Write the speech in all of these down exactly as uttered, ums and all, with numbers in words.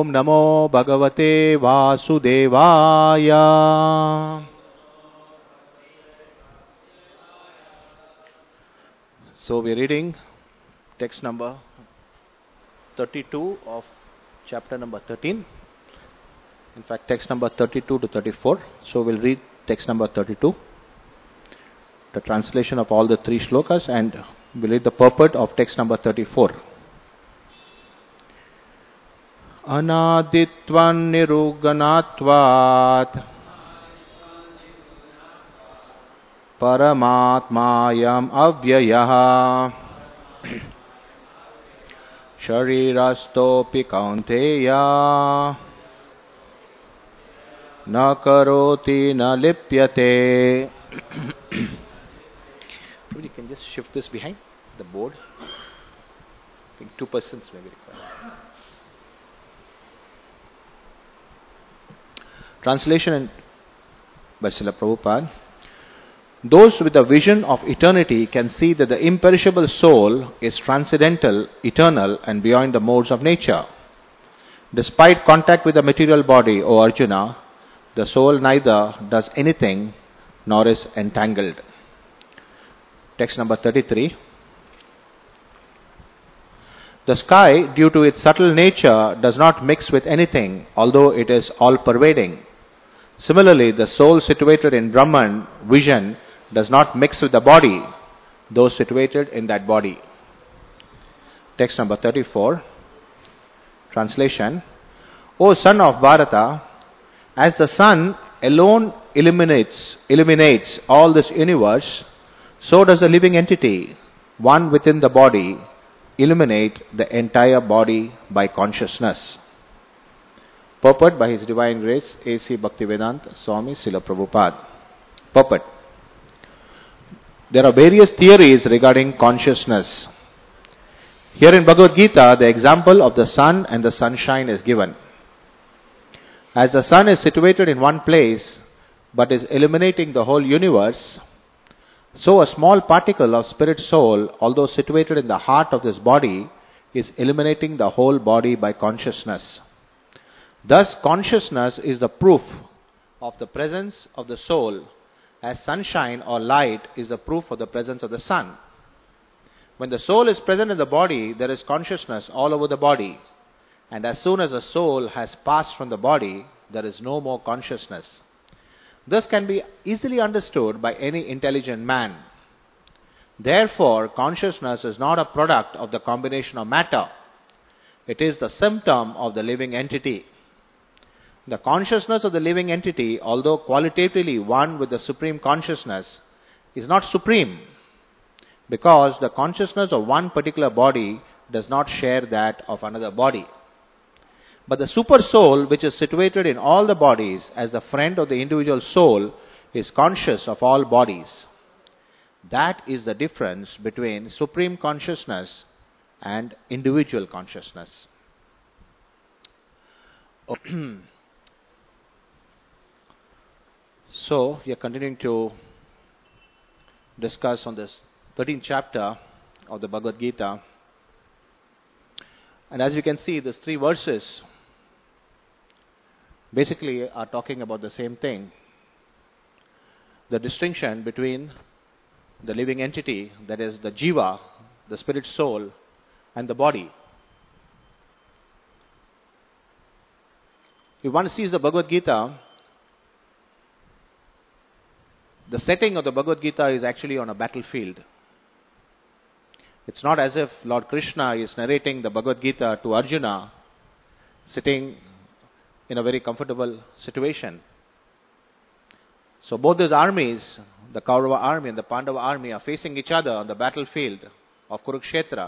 Om Namo Bhagavate Vasudevaya. So we are reading text number thirty-two of chapter number thirteen. In fact, text number thirty-two to thirty-four. So we'll read text number thirty-two, the translation of all the three shlokas, and we'll read the purport of text number thirty-four. Anaditvan niruganatvat Paramatmayam avyayah Sharirastopi kaunteya Na karoti na lipyate. You can just shift this behind the board. I think two persons may be required. Translation by Srila Prabhupada. Those with a vision of eternity can see that the imperishable soul is transcendental, eternal, and beyond the modes of nature. Despite contact with the material body, O Arjuna, the soul neither does anything nor is entangled. Text number thirty-three. The sky, due to its subtle nature, does not mix with anything, although it is all-pervading. Similarly, the soul situated in Brahman, vision, does not mix with the body, though situated in that body. Text number thirty-four. Translation. O son of Bharata, as the sun alone illuminates, illuminates all this universe, so does a living entity, one within the body, illuminate the entire body by consciousness. Purport by His Divine Grace A C Bhaktivedanta Swami Srila Prabhupada. Purport. There are various theories regarding consciousness. Here in Bhagavad Gita, the example of the sun and the sunshine is given. As the sun is situated in one place but is illuminating the whole universe, so a small particle of spirit soul, although situated in the heart of this body, is illuminating the whole body by consciousness. Thus, consciousness is the proof of the presence of the soul, as sunshine or light is the proof of the presence of the sun. When the soul is present in the body, there is consciousness all over the body. And as soon as the soul has passed from the body, there is no more consciousness. This can be easily understood by any intelligent man. Therefore, consciousness is not a product of the combination of matter. It is the symptom of the living entity. The consciousness of the living entity, although qualitatively one with the supreme consciousness, is not supreme, because the consciousness of one particular body does not share that of another body. But the super soul, which is situated in all the bodies as the friend of the individual soul, is conscious of all bodies. That is the difference between supreme consciousness and individual consciousness. So, we are continuing to discuss on this thirteenth chapter of the Bhagavad Gita. And as you can see, these three verses basically are talking about the same thing. The distinction between the living entity, that is the jiva, the spirit soul, and the body. If one sees the Bhagavad Gita, the setting of the Bhagavad Gita is actually on a battlefield. It's not as if Lord Krishna is narrating the Bhagavad Gita to Arjuna, sitting in a very comfortable situation. So both these armies, the Kaurava army and the Pandava army, are facing each other on the battlefield of Kurukshetra.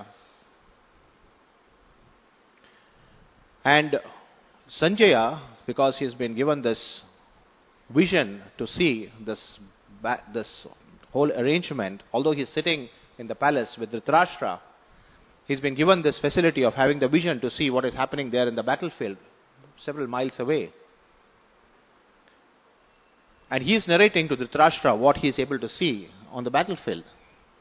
And Sanjaya, because he has been given this vision to see this, this whole arrangement, although he is sitting in the palace with Dhritarashtra, he's been given this facility of having the vision to see what is happening there in the battlefield, several miles away. And he is narrating to Dhritarashtra what he is able to see on the battlefield.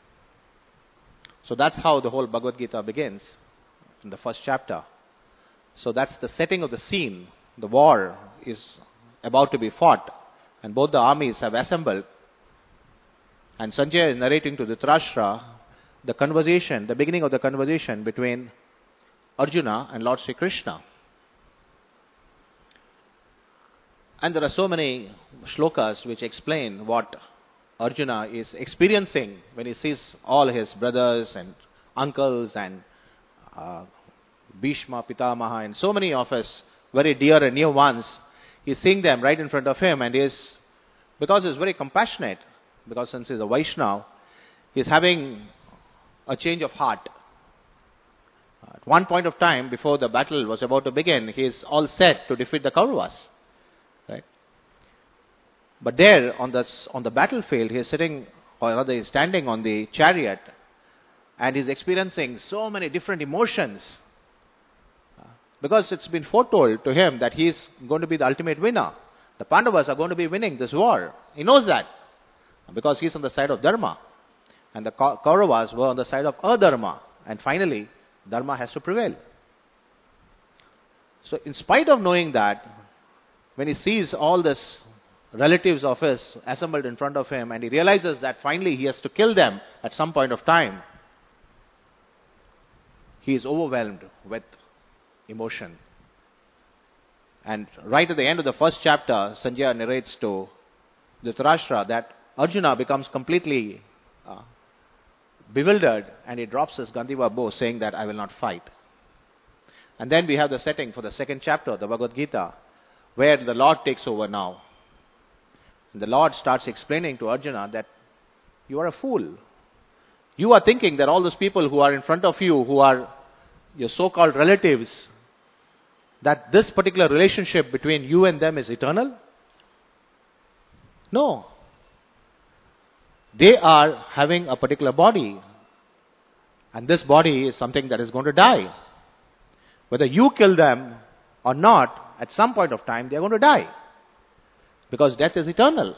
So that's how the whole Bhagavad Gita begins, in the first chapter. So that's the setting of the scene. The war is about to be fought, and both the armies have assembled. And Sanjaya is narrating to Dhritarashtra the conversation, the beginning of the conversation between Arjuna and Lord Sri Krishna. And there are so many shlokas which explain what Arjuna is experiencing when he sees all his brothers and uncles and uh, Bhishma, Pitamaha, and so many of his very dear and near ones. He's seeing them right in front of him, and he is, because he's very compassionate, because since he's a Vaishnava, he's having a change of heart. At one point of time, before the battle was about to begin, he is all set to defeat the Kauravas. Right? But there, on the, on the battlefield, he is sitting, or rather he is standing on the chariot, and he is experiencing so many different emotions. Because it's been foretold to him that he is going to be the ultimate winner. The Pandavas are going to be winning this war. He knows that. Because he is on the side of Dharma. And the Kauravas were on the side of Adharma. And finally, Dharma has to prevail. So in spite of knowing that, when he sees all these relatives of his assembled in front of him, and he realizes that finally he has to kill them at some point of time, he is overwhelmed with emotion. And right at the end of the first chapter, Sanjaya narrates to Dhritarashtra that Arjuna becomes completely uh, bewildered, and he drops his Gandiva bow, saying that I will not fight. And then we have the setting for the second chapter, the Bhagavad Gita, where the Lord takes over now. And the Lord starts explaining to Arjuna that you are a fool. You are thinking that all those people who are in front of you, who are your so-called relatives, that this particular relationship between you and them is eternal? No. They are having a particular body. And this body is something that is going to die. Whether you kill them or not, at some point of time they are going to die. Because death is eternal.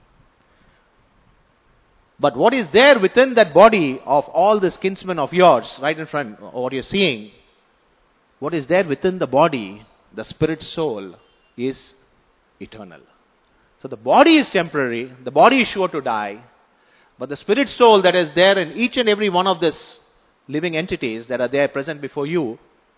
But what is there within that body of all this kinsmen of yours, right in front of what you're seeing, what is there within the body, the spirit soul, is eternal. So the body is temporary, the body is sure to die, but the spirit soul that is there in each and every one of these living entities that are there present before you,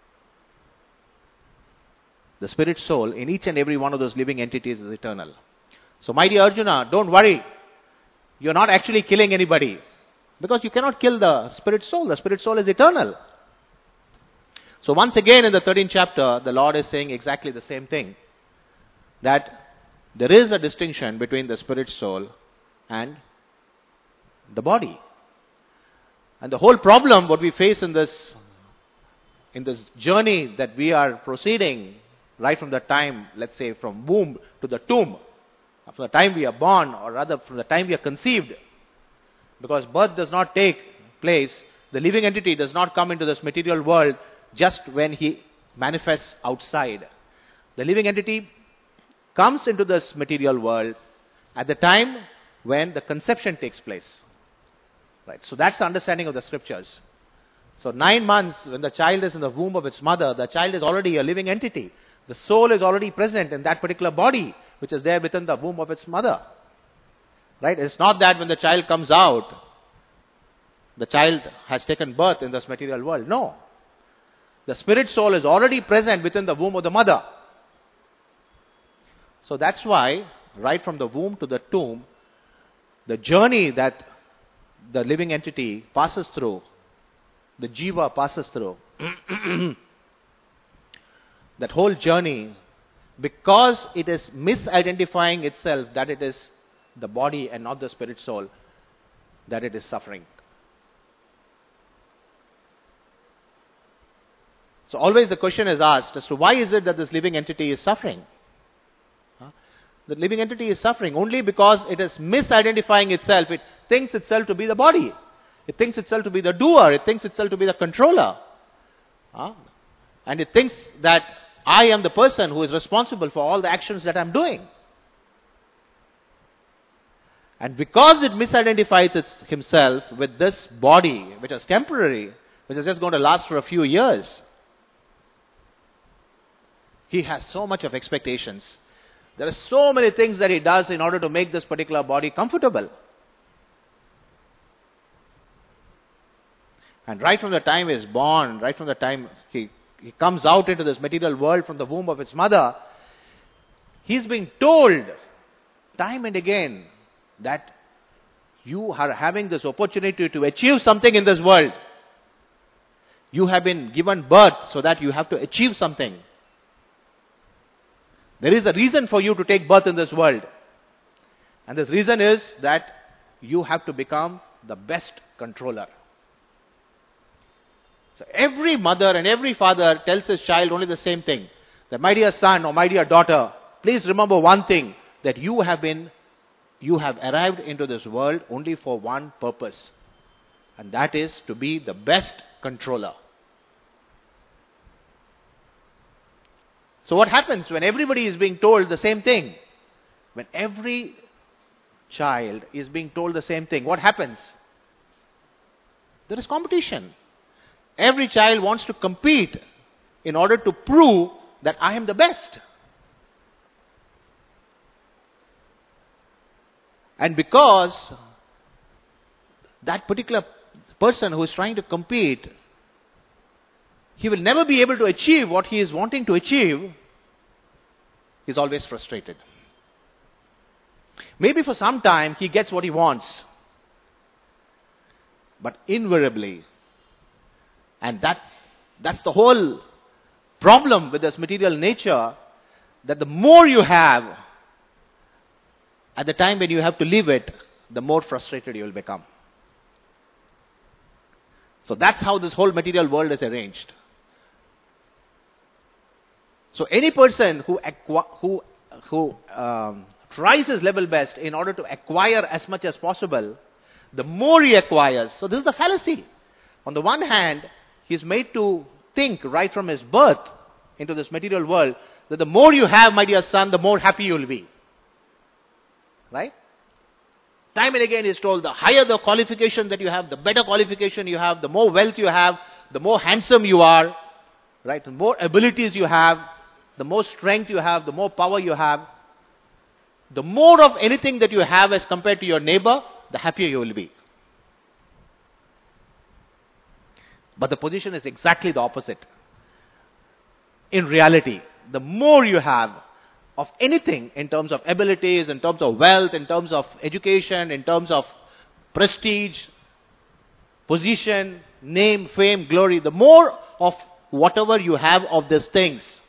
the spirit soul in each and every one of those living entities is eternal. So my dear Arjuna, don't worry. You're not actually killing anybody. Because you cannot kill the spirit soul. The spirit soul is eternal. So once again in the thirteenth chapter, the Lord is saying exactly the same thing. That there is a distinction between the spirit soul and the body. And the whole problem what we face in this, in this journey that we are proceeding, right from the time, let's say from womb to the tomb, from the time we are born, or rather from the time we are conceived, because birth does not take place, the living entity does not come into this material world just when he manifests outside. The living entity comes into this material world at the time when the conception takes place. Right. So that's the understanding of the scriptures. So nine months when the child is in the womb of its mother, the child is already a living entity. The soul is already present in that particular body which is there within the womb of its mother. Right? It's not that when the child comes out, the child has taken birth in this material world. No. The spirit soul is already present within the womb of the mother. So that's why, right from the womb to the tomb, the journey that the living entity passes through, the jiva passes through, that whole journey, because it is misidentifying itself that it is the body and not the spirit soul, that it is suffering. So always the question is asked as to why is it that this living entity is suffering? Huh? The living entity is suffering only because it is misidentifying itself. It thinks itself to be the body. It thinks itself to be the doer. It thinks itself to be the controller. Huh? And it thinks that I am the person who is responsible for all the actions that I am doing. And because it misidentifies its, himself with this body, which is temporary, which is just going to last for a few years, He has so much of expectations. There are so many things that he does in order to make this particular body comfortable. And right from the time he is born, right from the time he, he comes out into this material world from the womb of his mother, he's being told time and again that you are having this opportunity to achieve something in this world. You have been given birth so that you have to achieve something. There is a reason for you to take birth in this world. And this reason is that you have to become the best controller. So every mother and every father tells his child only the same thing. That my dear son or my dear daughter, please remember one thing, that you have been, you have arrived into this world only for one purpose. And that is to be the best controller. So what happens when everybody is being told the same thing? When every child is being told the same thing, what happens? There is competition. Every child wants to compete in order to prove that I am the best. And because that particular person who is trying to compete, he will never be able to achieve what he is wanting to achieve, he is always frustrated. Maybe for some time he gets what he wants, but invariably, and that's, that's the whole problem with this material nature, that the more you have, at the time when you have to leave it, the more frustrated you will become. So that's how this whole material world is arranged. So any person who acqu- who who um, tries his level best in order to acquire as much as possible, the more he acquires. So this is the fallacy. On the one hand, he is made to think right from his birth into this material world that the more you have, my dear son, the more happy you will be. Right? Time and again he is told, the higher the qualification that you have, the better qualification you have, the more wealth you have, the more handsome you are, right? The more abilities you have, the more strength you have, the more power you have, the more of anything that you have as compared to your neighbor, the happier you will be. But the position is exactly the opposite. In reality, the more you have of anything in terms of abilities, in terms of wealth, in terms of education, in terms of prestige, position, name, fame, glory, the more of whatever you have of these things,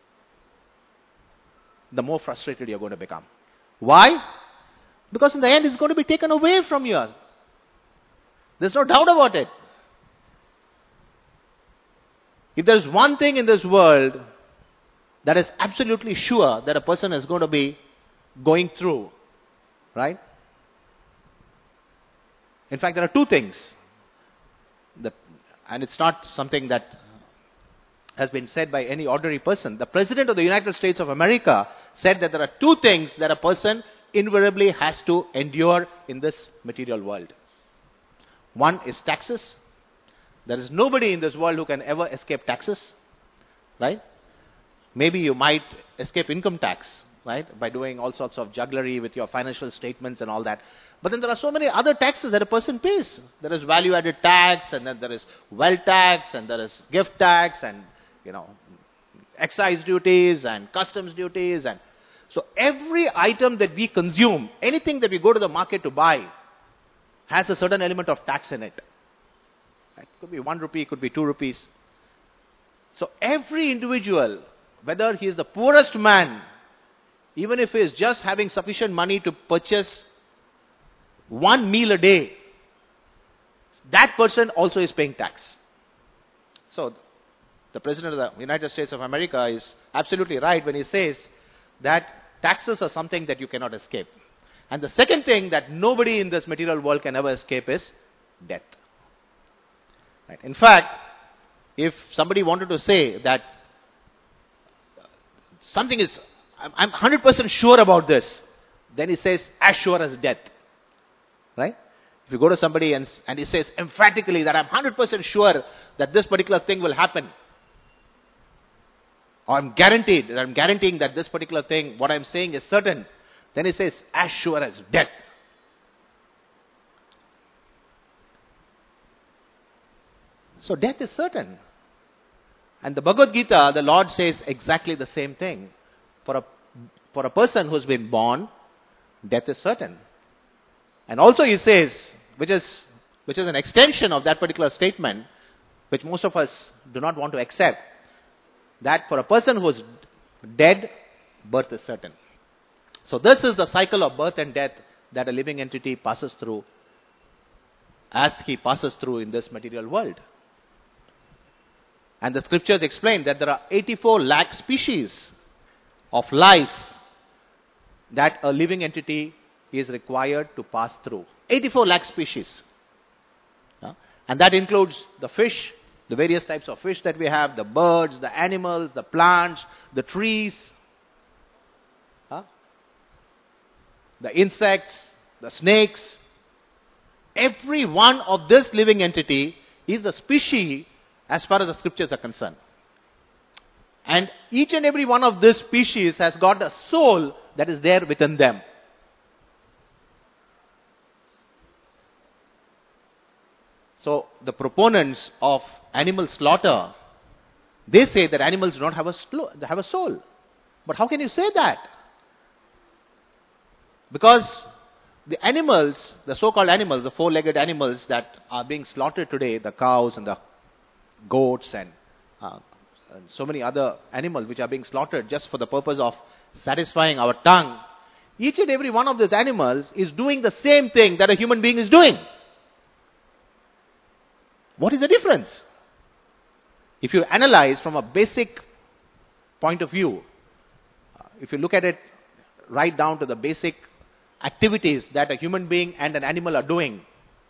the more frustrated you're going to become. Why? Because in the end it's going to be taken away from you. There's no doubt about it. If there's one thing in this world that is absolutely sure that a person is going to be going through, right? In fact, there are two things, that, and it's not something that has been said by any ordinary person. The President of the United States of America said that there are two things that a person invariably has to endure in this material world. One is taxes. There is nobody in this world who can ever escape taxes, right? Maybe you might escape income tax, right? By doing all sorts of jugglery with your financial statements and all that. But then there are so many other taxes that a person pays. There is value-added tax, and then there is wealth tax, and there is gift tax, and, you know, excise duties, and customs duties. And so every item that we consume, anything that we go to the market to buy, has a certain element of tax in it. It could be one rupee, it could be two rupees. So every individual, whether he is the poorest man, even if he is just having sufficient money to purchase one meal a day, that person also is paying tax. So the President of the United States of America is absolutely right when he says that taxes are something that you cannot escape. And the second thing that nobody in this material world can ever escape is death. Right? In fact, if somebody wanted to say that something is, I'm, I'm one hundred percent sure about this, then he says, as sure as death. Right? If you go to somebody and, and he says emphatically that I'm one hundred percent sure that this particular thing will happen, or I'm guaranteed, that I'm guaranteeing that this particular thing, what I'm saying is certain, then he says, as sure as death. So death is certain. And the Bhagavad Gita, the Lord says exactly the same thing. For a, for a person who's been born, death is certain. And also he says, which is, which is an extension of that particular statement, which most of us do not want to accept, that for a person who is dead, birth is certain. So this is the cycle of birth and death that a living entity passes through as he passes through in this material world. And the scriptures explain that there are eighty-four lakh species of life that a living entity is required to pass through. eighty-four lakh species. Uh, and that includes the fish, the various types of fish that we have, the birds, the animals, the plants, the trees, uh, the insects, the snakes. Every one of this living entity is a species as far as the scriptures are concerned. And each and every one of this species has got a soul that is there within them. So the proponents of animal slaughter, they say that animals do not have a, slo- have a soul. But how can you say that? Because the animals, the so-called animals, the four-legged animals that are being slaughtered today, the cows and the goats and, uh, and so many other animals which are being slaughtered just for the purpose of satisfying our tongue, each and every one of these animals is doing the same thing that a human being is doing. What is the difference? If you analyze from a basic point of view, uh, if you look at it right down to the basic activities that a human being and an animal are doing,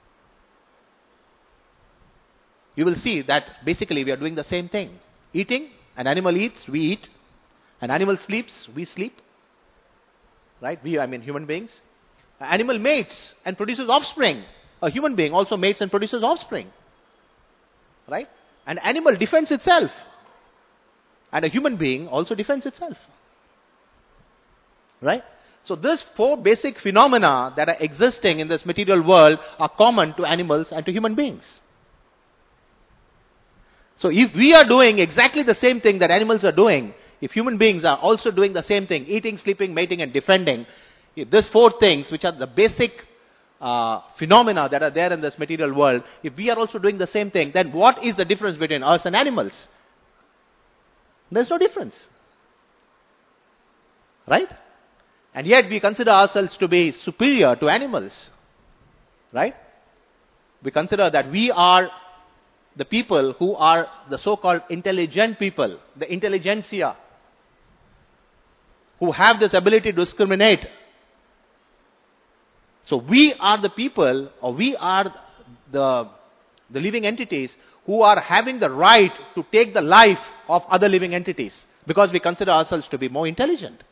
you will see that basically we are doing the same thing. Eating, an animal eats, we eat. An animal sleeps, we sleep. Right? We, I mean human beings. An animal mates and produces offspring. A human being also mates and produces offspring. Right? An animal defends itself. And a human being also defends itself. Right? So these four basic phenomena that are existing in this material world are common to animals and to human beings. So if we are doing exactly the same thing that animals are doing, if human beings are also doing the same thing, eating, sleeping, mating and defending, if these four things which are the basic uh, phenomena that are there in this material world, if we are also doing the same thing, then what is the difference between us and animals? There's no difference. Right? And yet we consider ourselves to be superior to animals. Right? We consider that we are the people who are the so-called intelligent people, the intelligentsia, who have this ability to discriminate. So we are the people, or we are the, the living entities who are having the right to take the life of other living entities, because we consider ourselves to be more intelligent.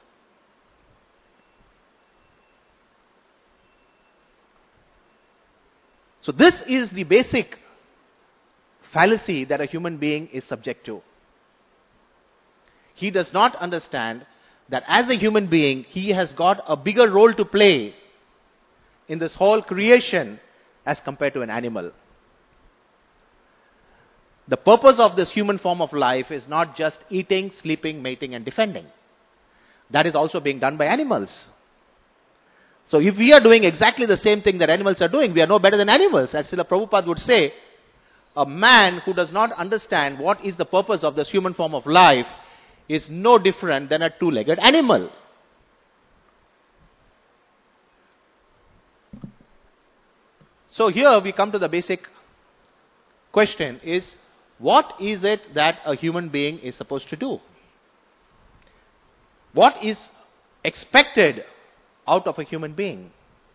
So this is the basic fallacy that a human being is subject to. He does not understand that as a human being, he has got a bigger role to play in this whole creation as compared to an animal. The purpose of this human form of life is not just eating, sleeping, mating and defending. That is also being done by animals. So if we are doing exactly the same thing that animals are doing, we are no better than animals. As Srila Prabhupada would say, a man who does not understand what is the purpose of this human form of life is no different than a two-legged animal. So here we come to the basic question is, what is it that a human being is supposed to do? What is expected out of a human being?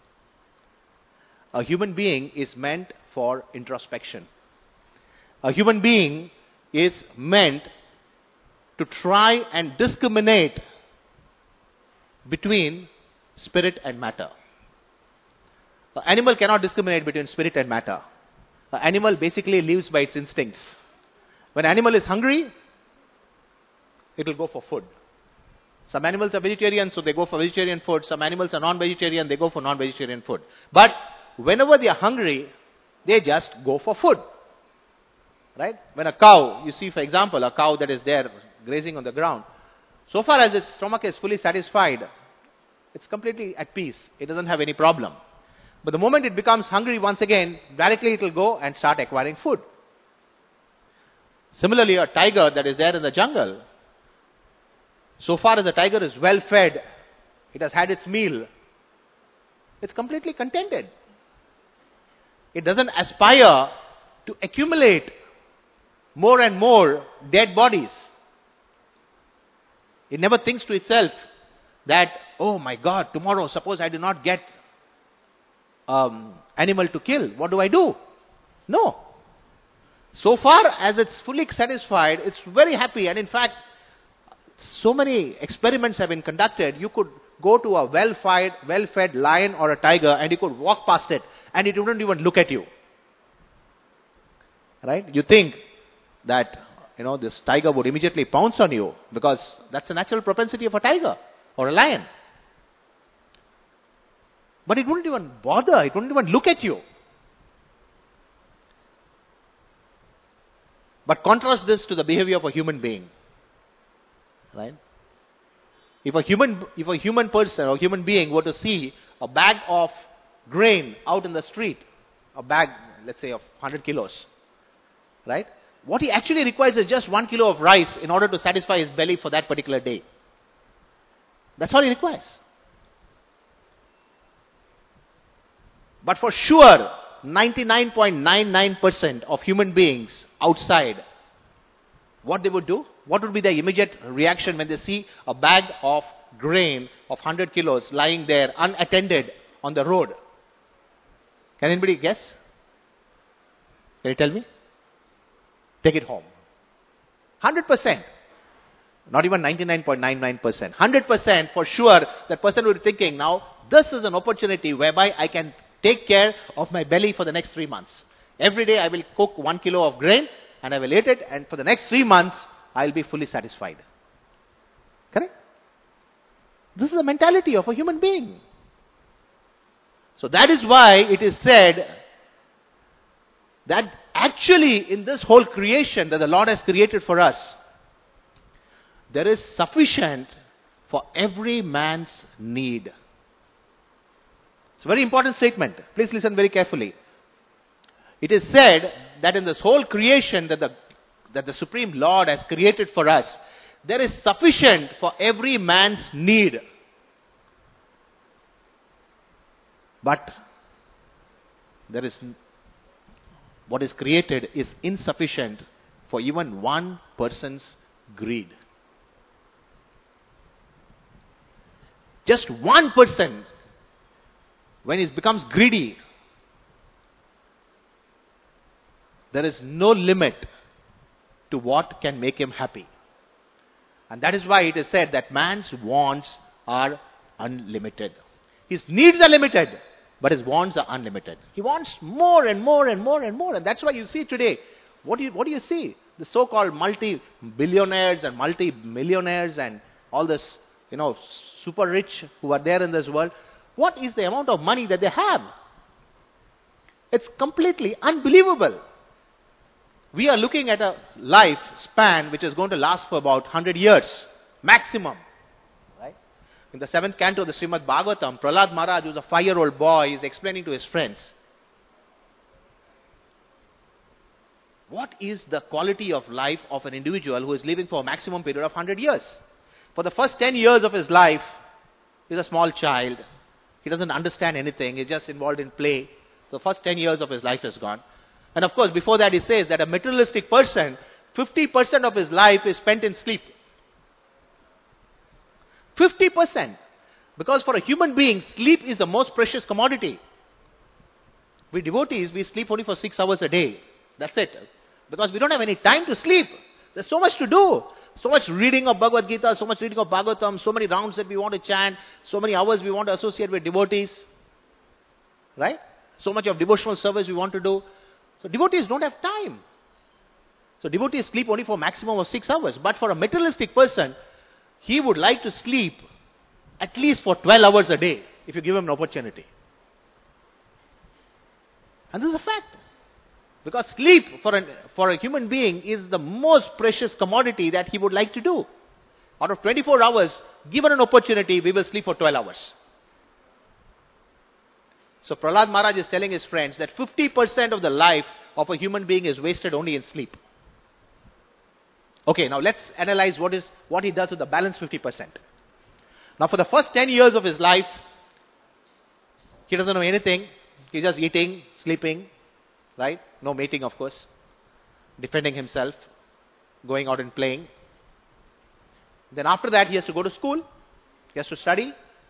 A human being is meant for introspection. A human being is meant to try and discriminate between spirit and matter. An animal cannot discriminate between spirit and matter. An animal basically lives by its instincts. When an animal is hungry, it will go for food. Some animals are vegetarian, so they go for vegetarian food. Some animals are non-vegetarian, they go for non-vegetarian food. But whenever they are hungry, they just go for food. Right? When a cow, you see for example, a cow that is there grazing on the ground, so far as its stomach is fully satisfied, it's completely at peace. It doesn't have any problem. But the moment it becomes hungry once again, directly it will go and start acquiring food. Similarly, a tiger that is there in the jungle, so far as the tiger is well fed, it has had its meal, it's completely contented. It doesn't aspire to accumulate more and more dead bodies. It never thinks to itself that, oh my God, tomorrow suppose I do not get um, animal to kill, what do I do? No. So far as it's fully satisfied, it's very happy. And in fact, so many experiments have been conducted. You could go to a well-fed, well-fed lion or a tiger and you could walk past it and it wouldn't even look at you. Right? You think that, you know, this tiger would immediately pounce on you because that's the natural propensity of a tiger or a lion. But it wouldn't even bother. It wouldn't even look at you. But contrast this to the behavior of a human being. Right? If a human, if a human person or human being were to see a bag of grain out in the street, a bag, let's say, of one hundred kilos, right? What he actually requires is just one kilo of rice in order to satisfy his belly for that particular day. That's all he requires. But for sure, ninety-nine point nine nine percent of human beings outside, what they would do? What would be their immediate reaction when they see a bag of grain of one hundred kilos lying there unattended on the road? Can anybody guess? Can you tell me? Take it home. one hundred percent. Not even ninety-nine point nine nine percent. one hundred percent for sure that person would be thinking, now this is an opportunity whereby I can take care of my belly for the next three months. Every day I will cook one kilo of grain and I will eat it, and for the next three months I will be fully satisfied. Correct? This is the mentality of a human being. So that is why it is said that actually in this whole creation that the Lord has created for us, there is sufficient for every man's need. It's a very important statement. Please listen very carefully. It is said that in this whole creation that the, that the Supreme Lord has created for us, there is sufficient for every man's need. But there is, what is created is insufficient for even one person's greed. Just one person, when he becomes greedy, there is no limit to what can make him happy. And that is why it is said that man's wants are unlimited. His needs are limited, but his wants are unlimited. He wants more and more and more and more. And that's why you see today, what do you, what do you see? The so-called multi-billionaires and multi-millionaires and all this, you know, super rich who are there in this world. What is the amount of money that they have? It's completely unbelievable. We are looking at a life span which is going to last for about one hundred years, maximum. Right? In the seventh canto of the Srimad Bhagavatam, Prahlad Maharaj, who is a five-year-old boy, is explaining to his friends, what is the quality of life of an individual who is living for a maximum period of one hundred years? For the first ten years of his life, he is a small child. He doesn't understand anything. He's just involved in play. The first ten years of his life is gone. And of course, before that he says that a materialistic person, fifty percent of his life is spent in sleep. fifty percent. Because for a human being, sleep is the most precious commodity. We devotees, we sleep only for six hours a day. That's it. Because we don't have any time to sleep. There's so much to do. So much reading of Bhagavad Gita, so much reading of Bhagavatam, so many rounds that we want to chant, so many hours we want to associate with devotees. Right? So much of devotional service we want to do. So devotees don't have time. So devotees sleep only for maximum of six hours. But for a materialistic person, he would like to sleep at least for twelve hours a day, if you give him an opportunity. And this is a fact. Because sleep for, an, for a human being is the most precious commodity that he would like to do. Out of twenty-four hours, given an opportunity, we will sleep for twelve hours. So Prahlad Maharaj is telling his friends that fifty percent of the life of a human being is wasted only in sleep. Okay, now let's analyze what is what he does with the balance fifty percent. Now for the first ten years of his life, he doesn't know anything. He's just eating, sleeping, right? No mating, of course. Defending himself, going out and playing. Then after that, he has to go to school. He has to study.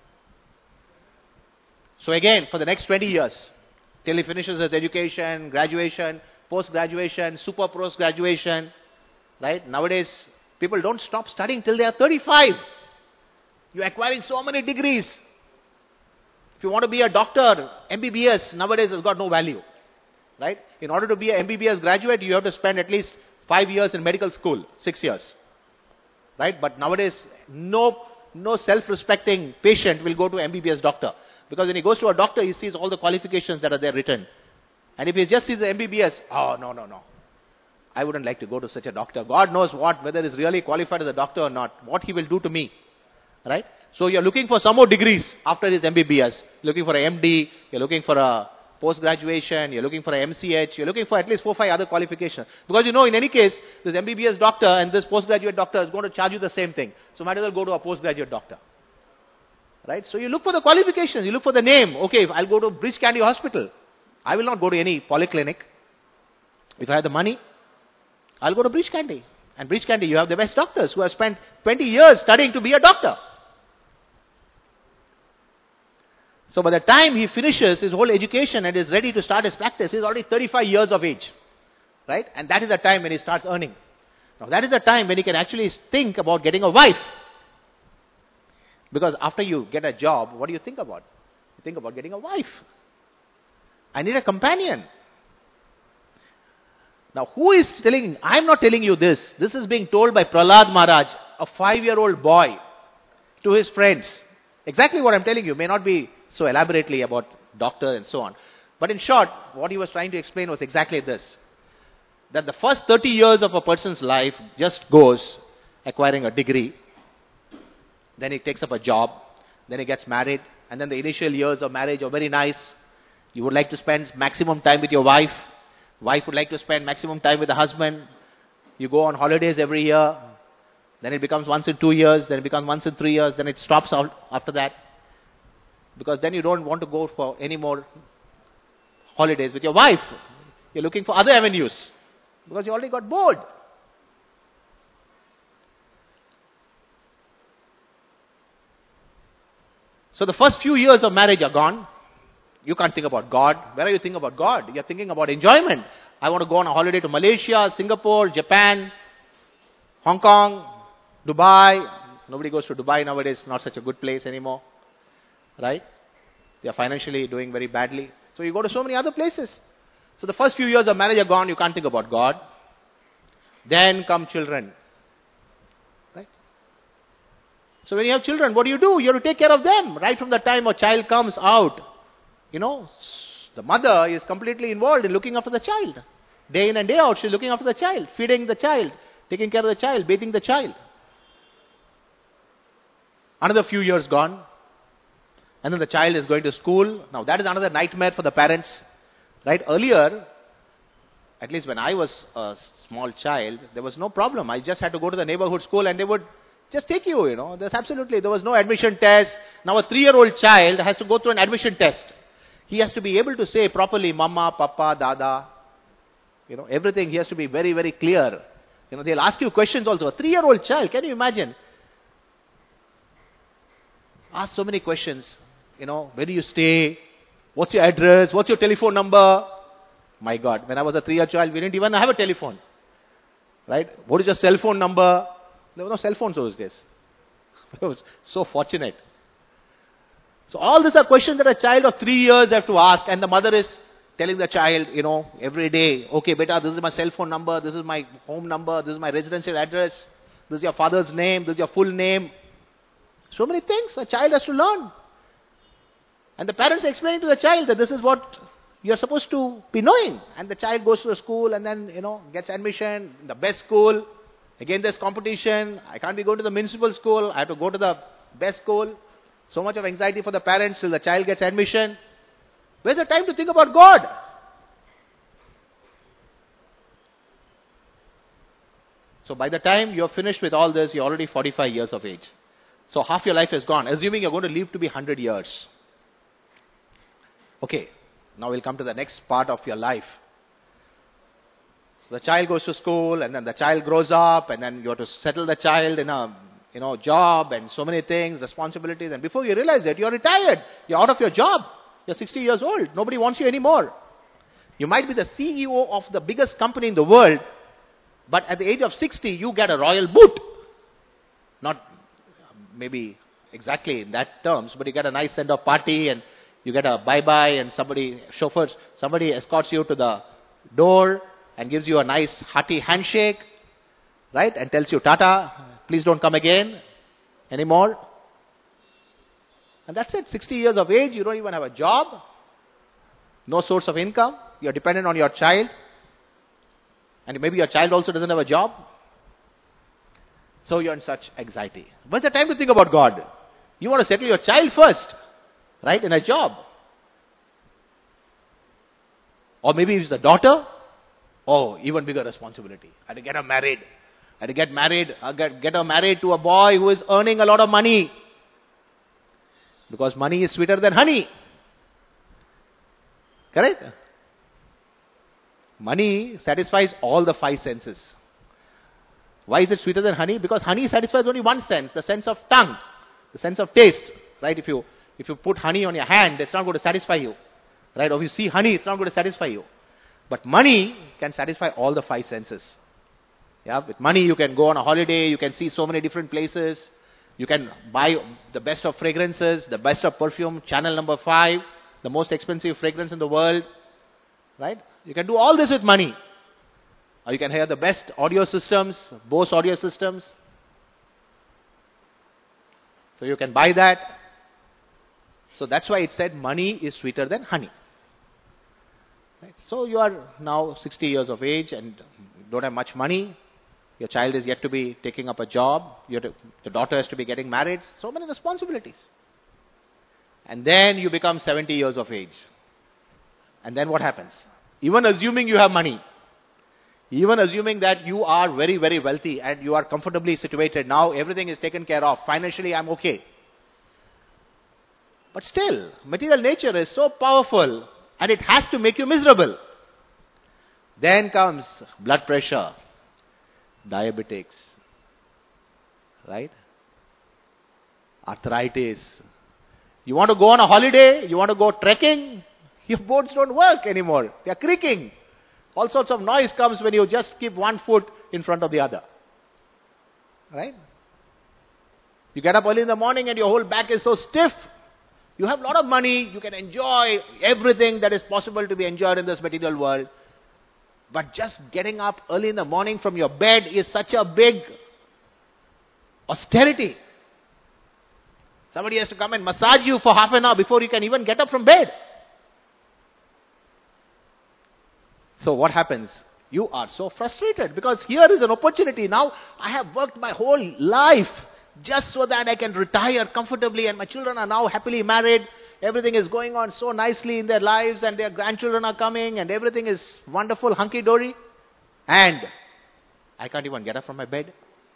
So again, for the next twenty years, till he finishes his education, graduation, post-graduation, super post-graduation, right? Nowadays, people don't stop studying till they are thirty-five. You're acquiring so many degrees. If you want to be a doctor, M B B S nowadays has got no value, right? In order to be an M B B S graduate, you have to spend at least five years in medical school, six years, right? But nowadays, no, no self-respecting patient will go to M B B S doctor. Because when he goes to a doctor, he sees all the qualifications that are there written. And if he just sees the M B B S, oh, no, no, no. I wouldn't like to go to such a doctor. God knows what, whether he's really qualified as a doctor or not, what he will do to me, right? So you're looking for some more degrees after his M B B S. Looking for a M D, you're looking for a post-graduation, you're looking for a M C H, you're looking for at least four or five other qualifications. Because you know, in any case, this M B B S doctor and this postgraduate doctor is going to charge you the same thing. So might as well go to a postgraduate doctor. Right? So you look for the qualifications, you look for the name. Okay, if I'll go to Bridge Candy Hospital. I will not go to any polyclinic. If I have the money, I'll go to Bridge Candy. And Bridge Candy, you have the best doctors who have spent twenty years studying to be a doctor. So by the time he finishes his whole education and is ready to start his practice, he's already thirty-five years of age. Right? And that is the time when he starts earning. Now that is the time when he can actually think about getting a wife. Because after you get a job, what do you think about? You think about getting a wife. I need a companion. Now who is telling, I'm not telling you this. This is being told by Prahlad Maharaj, a five-year-old boy, to his friends. Exactly what I'm telling you may not be so elaborately about doctor and so on. But in short, what he was trying to explain was exactly this. That the first thirty years of a person's life just goes acquiring a degree. Then he takes up a job, then he gets married, and then the initial years of marriage are very nice. You would like to spend maximum time with your wife. Wife would like to spend maximum time with the husband. You go on holidays every year. Then it becomes once in two years, then it becomes once in three years, then it stops out after that. Because then you don't want to go for any more holidays with your wife. You're looking for other avenues. Because you already got bored. So the first few years of marriage are gone. You can't think about God. Where are you thinking about God? You're thinking about enjoyment. I want to go on a holiday to Malaysia, Singapore, Japan, Hong Kong, Dubai. Nobody goes to Dubai nowadays. Not such a good place anymore. Right? They are financially doing very badly. So you go to so many other places. So the first few years of marriage are gone. You can't think about God. Then come children. So when you have children, what do you do? You have to take care of them. Right from the time a child comes out, you know, the mother is completely involved in looking after the child. Day in and day out, she's looking after the child, feeding the child, taking care of the child, bathing the child. Another few years gone. And then the child is going to school. Now that is another nightmare for the parents. Right? Earlier, at least when I was a small child, there was no problem. I just had to go to the neighborhood school and they would just take you, you know. There's absolutely, there was no admission test. Now a three-year-old child has to go through an admission test. He has to be able to say properly, Mama, Papa, Dada. You know, everything. He has to be very, very clear. You know, they'll ask you questions also. A three-year-old child, can you imagine? Ask so many questions. You know, where do you stay? What's your address? What's your telephone number? My God, when I was a three-year child, we didn't even have a telephone. Right? What is your cell phone number? There were no cell phones those days. I was so fortunate. So all these are questions that a child of three years have to ask, and the mother is telling the child, you know, every day, okay, beta, this is my cell phone number, this is my home number, this is my residential address, this is your father's name, this is your full name. So many things a child has to learn. And the parents are explaining to the child that this is what you're supposed to be knowing. And the child goes to the school and then, you know, gets admission in the best school. Again, there's competition. I can't be going to the municipal school. I have to go to the best school. So much of anxiety for the parents till the child gets admission. Where's the time to think about God? So by the time you're finished with all this, you're already forty-five years of age. So half your life is gone, assuming you're going to live to be one hundred years. Okay, now we'll come to the next part of your life. So the child goes to school, and then the child grows up, and then you have to settle the child in a you know job and so many things, responsibilities, and before you realize it, you're retired. You're out of your job. You're sixty years old. Nobody wants you anymore. You might be the C E O of the biggest company in the world, but at the age of sixty, you get a royal boot. Not maybe exactly in that terms, but you get a nice send-off party, and you get a bye-bye, and somebody, chauffeurs, somebody escorts you to the door and gives you a nice hearty handshake, right? And tells you, Tata, please don't come again anymore. And that's it. sixty years of age, you don't even have a job. No source of income. You're dependent on your child. And maybe your child also doesn't have a job. So you're in such anxiety. When's the time to think about God? You want to settle your child first, right, in a job. Or maybe it's the daughter. Oh, even bigger responsibility. I had to get her married. I had to get married, I get, get her married to a boy who is earning a lot of money. Because money is sweeter than honey. Correct? Money satisfies all the five senses. Why is it sweeter than honey? Because honey satisfies only one sense, the sense of tongue, the sense of taste. Right? If you if you put honey on your hand, it's not going to satisfy you. Right? Or if you see honey, it's not going to satisfy you. But money can satisfy all the five senses. Yeah, with money you can go on a holiday, you can see so many different places, you can buy the best of fragrances, the best of perfume, Chanel number five, the most expensive fragrance in the world. Right? You can do all this with money. Or you can hear the best audio systems, Bose audio systems. So you can buy that. So that's why it said money is sweeter than honey. Right? So you are now sixty years of age and don't have much money. Your child is yet to be taking up a job. Your daughter has to be getting married. So many responsibilities. And then you become seventy years of age. And then what happens? Even assuming you have money, even assuming that you are very, very wealthy and you are comfortably situated, now everything is taken care of, financially I'm okay. But still, material nature is so powerful and it has to make you miserable. Then comes blood pressure, diabetics, right? Arthritis. You want to go on a holiday, you want to go trekking, your boats don't work anymore. They are creaking. All sorts of noise comes when you just keep one foot in front of the other. Right? You get up early in the morning and your whole back is so stiff. You have a lot of money. You can enjoy everything that is possible to be enjoyed in this material world. But just getting up early in the morning from your bed is such a big austerity. Somebody has to come and massage you for half an hour before you can even get up from bed. So what happens? You are so frustrated because here is an opportunity. Now I have worked my whole life just so that I can retire comfortably and my children are now happily married. Everything is going on so nicely in their lives and their grandchildren are coming and everything is wonderful, hunky-dory. And I can't even get up from my bed.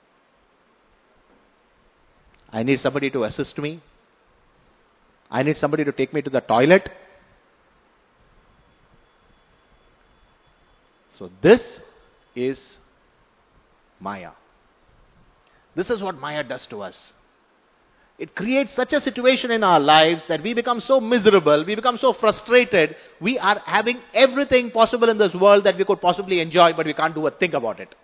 I need somebody to assist me. I need somebody to take me to the toilet. So this is Maya. This is what Maya does to us. It creates such a situation in our lives that we become so miserable, we become so frustrated, we are having everything possible in this world that we could possibly enjoy, but we can't do a thing about it.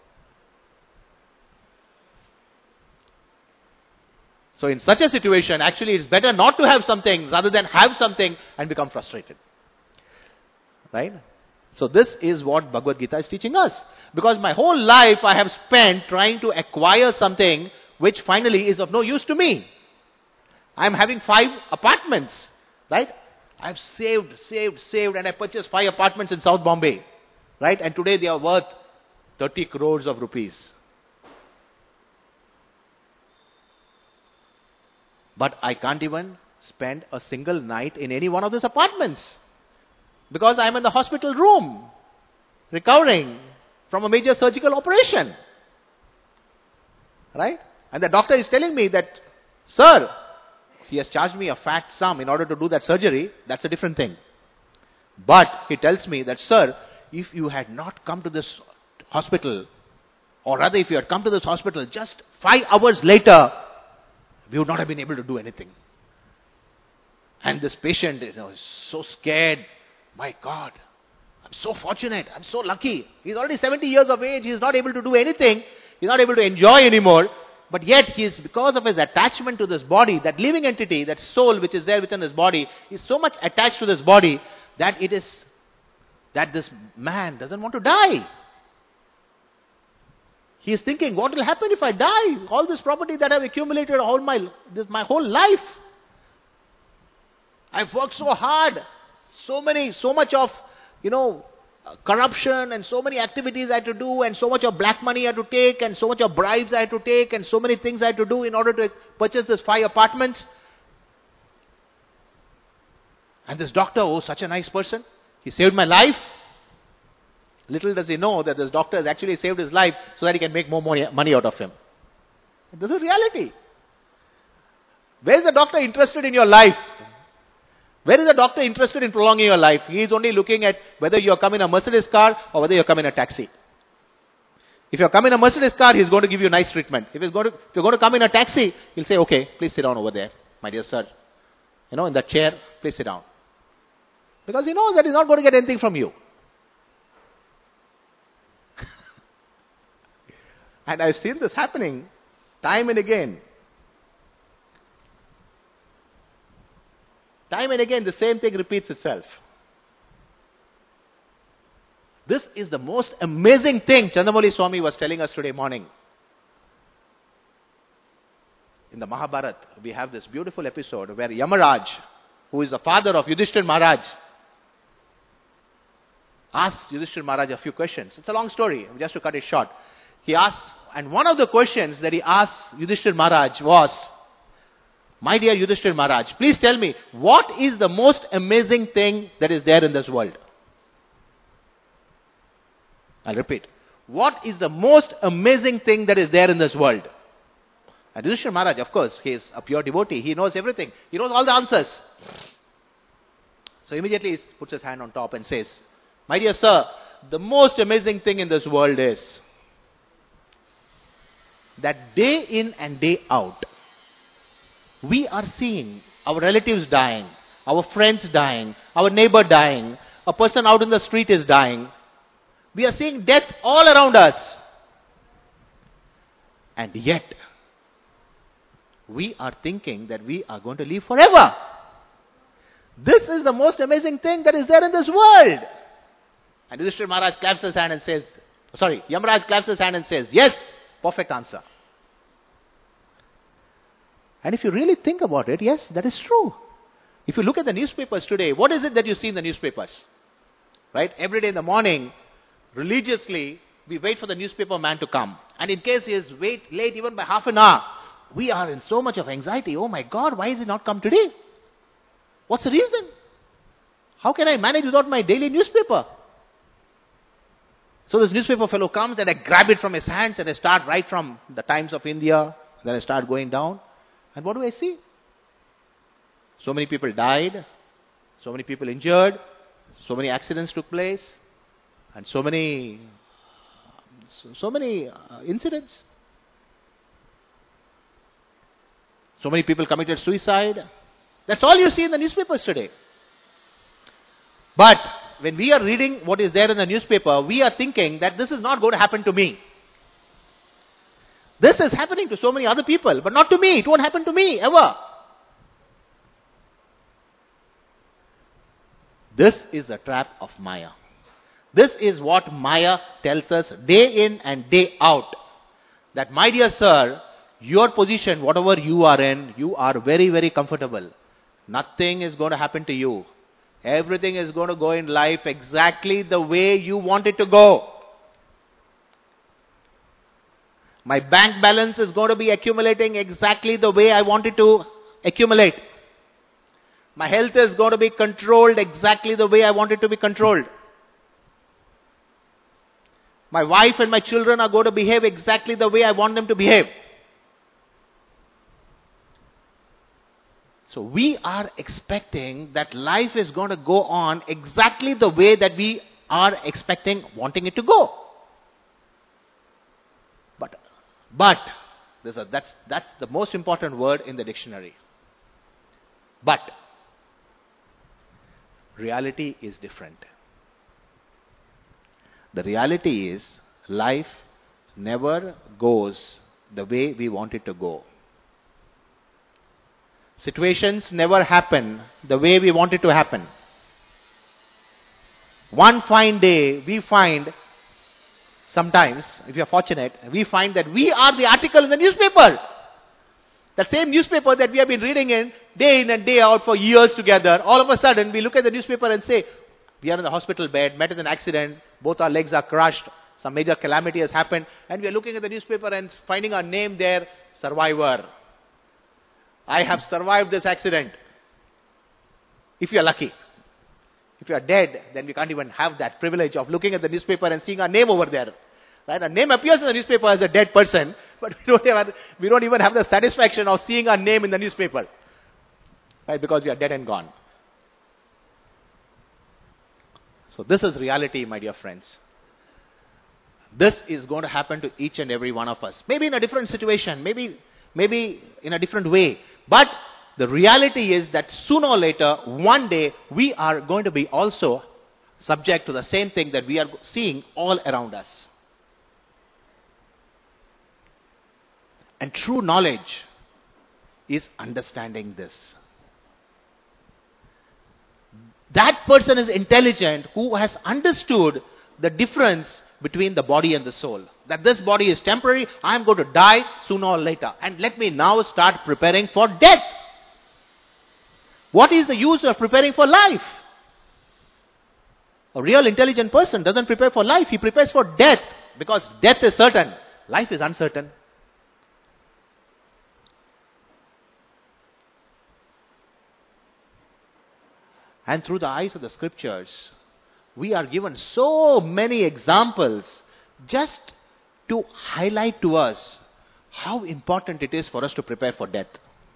So in such a situation, actually it's better not to have something rather than have something and become frustrated. Right? So this is what Bhagavad Gita is teaching us. Because my whole life I have spent trying to acquire something which finally is of no use to me. I am having five apartments. Right? I have saved, saved, saved, and I purchased five apartments in South Bombay. Right? And today they are worth thirty crores of rupees. But I can't even spend a single night in any one of these apartments. Because I'm in the hospital room, recovering from a major surgical operation. Right? And the doctor is telling me that, sir, he has charged me a fat sum in order to do that surgery. That's a different thing. But he tells me that, sir, if you had not come to this hospital, or rather if you had come to this hospital just five hours later, we would not have been able to do anything. And this patient, you know, is so scared. My God, I'm so fortunate. I'm so lucky. He's already seventy years of age. He's not able to do anything. He's not able to enjoy anymore. But yet, he's, because of his attachment to this body, that living entity, that soul which is there within his body, is so much attached to this body that it is, that this man doesn't want to die. He is thinking, what will happen if I die? All this property that I've accumulated all my, this, my whole life. I've worked so hard. So many, so much of, you know, uh, corruption and so many activities I had to do, and so much of black money I had to take, and so much of bribes I had to take, and so many things I had to do in order to purchase these five apartments. And this doctor, oh, such a nice person. He saved my life. Little does he know that this doctor has actually saved his life so that he can make more money out of him. This is reality. Where is the doctor interested in your life? Where is the doctor interested in prolonging your life? He is only looking at whether you are coming in a Mercedes car or whether you are coming in a taxi. If you are coming in a Mercedes car, he is going to give you nice treatment. If, he's going to, if you're going to come in a taxi, he'll say, okay, please sit down over there, my dear sir. You know, in that chair, please sit down. Because he knows that he's not going to get anything from you. And I've seen this happening time and again. Time and again, the same thing repeats itself. This is the most amazing thing Chandramouli Swami was telling us today morning. In the Mahabharata, we have this beautiful episode where Yamaraj, who is the father of Yudhishthira Maharaj, asks Yudhishthira Maharaj a few questions. It's a long story, just to cut it short. He asks, and one of the questions that he asked Yudhishthira Maharaj was, my dear Yudhishthira Maharaj, please tell me, what is the most amazing thing that is there in this world? I'll repeat. What is the most amazing thing that is there in this world? And Yudhishthira Maharaj, of course, he is a pure devotee. He knows everything. He knows all the answers. So immediately he puts his hand on top and says, my dear sir, the most amazing thing in this world is that day in and day out, we are seeing our relatives dying, our friends dying, our neighbor dying, a person out in the street is dying. We are seeing death all around us. And yet, we are thinking that we are going to live forever. This is the most amazing thing that is there in this world. And Yudhishthira Maharaj claps his hand and says, sorry, Yamaraj claps his hand and says, yes, perfect answer. And if you really think about it, yes, that is true. If you look at the newspapers today, what is it that you see in the newspapers? Right? Every day in the morning, religiously, we wait for the newspaper man to come. And in case he is wait, late even by half an hour, we are in so much of anxiety. Oh my God, why has he not come today? What's the reason? How can I manage without my daily newspaper? So this newspaper fellow comes and I grab it from his hands and I start right from the Times of India. Then I start going down. And what do I see? So many people died. So many people injured. So many accidents took place. And so many, so, so many uh, incidents. So many people committed suicide. That's all you see in the newspapers today. But when we are reading what is there in the newspaper, we are thinking that this is not going to happen to me. This is happening to so many other people, but not to me. It won't happen to me, ever. This is the trap of Maya. This is what Maya tells us day in and day out. That, my dear sir, your position, whatever you are in, you are very, very comfortable. Nothing is going to happen to you. Everything is going to go in life exactly the way you want it to go. My bank balance is going to be accumulating exactly the way I want it to accumulate. My health is going to be controlled exactly the way I want it to be controlled. My wife and my children are going to behave exactly the way I want them to behave. So we are expecting that life is going to go on exactly the way that we are expecting, wanting it to go. But, but, there's a, that's, that's the most important word in the dictionary. But, reality is different. The reality is, life never goes the way we want it to go. Situations never happen the way we want it to happen. One fine day, we find, sometimes, if you're fortunate, we find that we are the article in the newspaper. That same newspaper that we have been reading in, day in and day out for years together, all of a sudden we look at the newspaper and say, we are in the hospital bed, met in an accident, both our legs are crushed, some major calamity has happened, and we are looking at the newspaper and finding our name there, survivor. I have survived this accident. If you are lucky. If you are dead, then we can't even have that privilege of looking at the newspaper and seeing our name over there. Right? Our name appears in the newspaper as a dead person, but we don't, have, we don't even have the satisfaction of seeing our name in the newspaper. Right? Because we are dead and gone. So this is reality, my dear friends. This is going to happen to each and every one of us. Maybe in a different situation, maybe, maybe in a different way. But the reality is that sooner or later, one day, we are going to be also subject to the same thing that we are seeing all around us. And true knowledge is understanding this. That person is intelligent who has understood the difference between the body and the soul. That this body is temporary, I am going to die sooner or later. And let me now start preparing for death. What is the use of preparing for life? A real intelligent person doesn't prepare for life, he prepares for death. Because death is certain, life is uncertain. And through the eyes of the scriptures, we are given so many examples just to highlight to us how important it is for us to prepare for death.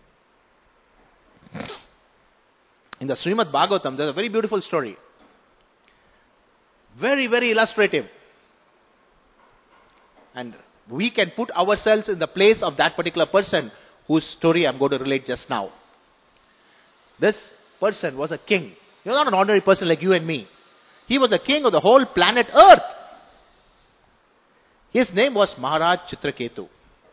In the Srimad Bhagavatam, there's a very beautiful story. Very, very illustrative. And we can put ourselves in the place of that particular person whose story I'm going to relate just now. This person was a king. He was not an ordinary person like you and me. He was the king of the whole planet Earth. His name was Maharaj Chitraketu.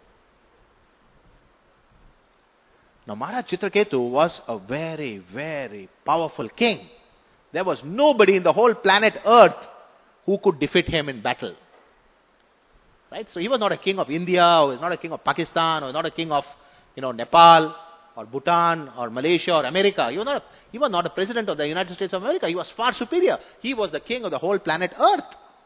Now Maharaj Chitraketu was a very, very powerful king. There was nobody in the whole planet Earth who could defeat him in battle. Right? So he was not a king of India, or he was not a king of Pakistan, or not a king of, you know, Nepal, or Bhutan, or Malaysia, or America. He was, not a, he was not a president of the United States of America. He was far superior. He was the king of the whole planet Earth.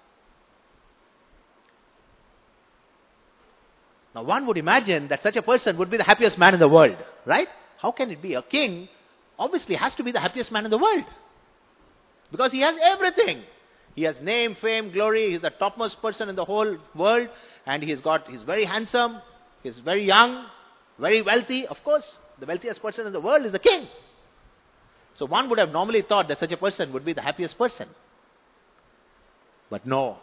Now one would imagine that such a person would be the happiest man in the world. Right? How can it be? A king obviously has to be the happiest man in the world. Because he has everything. He has name, fame, glory. He's the topmost person in the whole world. And he's got, he's very handsome. He's very young. Very wealthy. Of course, the wealthiest person in the world is the king. So one would have normally thought that such a person would be the happiest person. But no.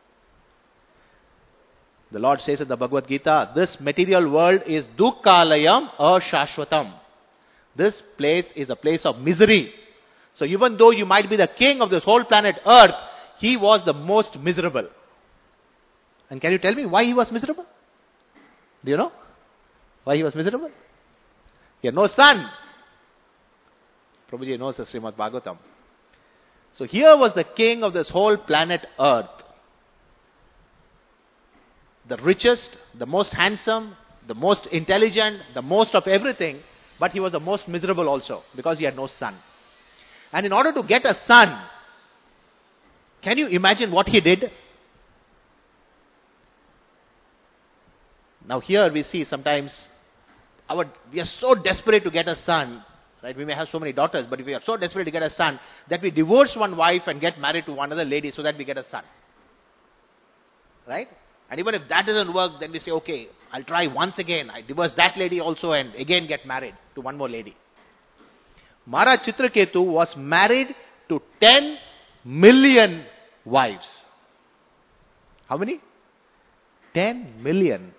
The Lord says in the Bhagavad Gita, this material world is dukkhalayam ashashvatam. This place is a place of misery. So even though you might be the king of this whole planet Earth, he was the most miserable. And can you tell me why he was miserable? Do you know why he was miserable? He had no son. Prabhuji knows the Srimad Bhagavatam. So here was the king of this whole planet Earth. The richest, the most handsome, the most intelligent, the most of everything, but he was the most miserable also because he had no son. And in order to get a son, can you imagine what he did? Now here we see sometimes our, we are so desperate to get a son, right? We may have so many daughters, but if we are so desperate to get a son that we divorce one wife and get married to one other lady so that we get a son. Right? And even if that doesn't work, then we say, okay, I'll try once again. I divorce that lady also and again get married to one more lady. Maharaj Chitraketu was married to ten million wives. How many? ten million.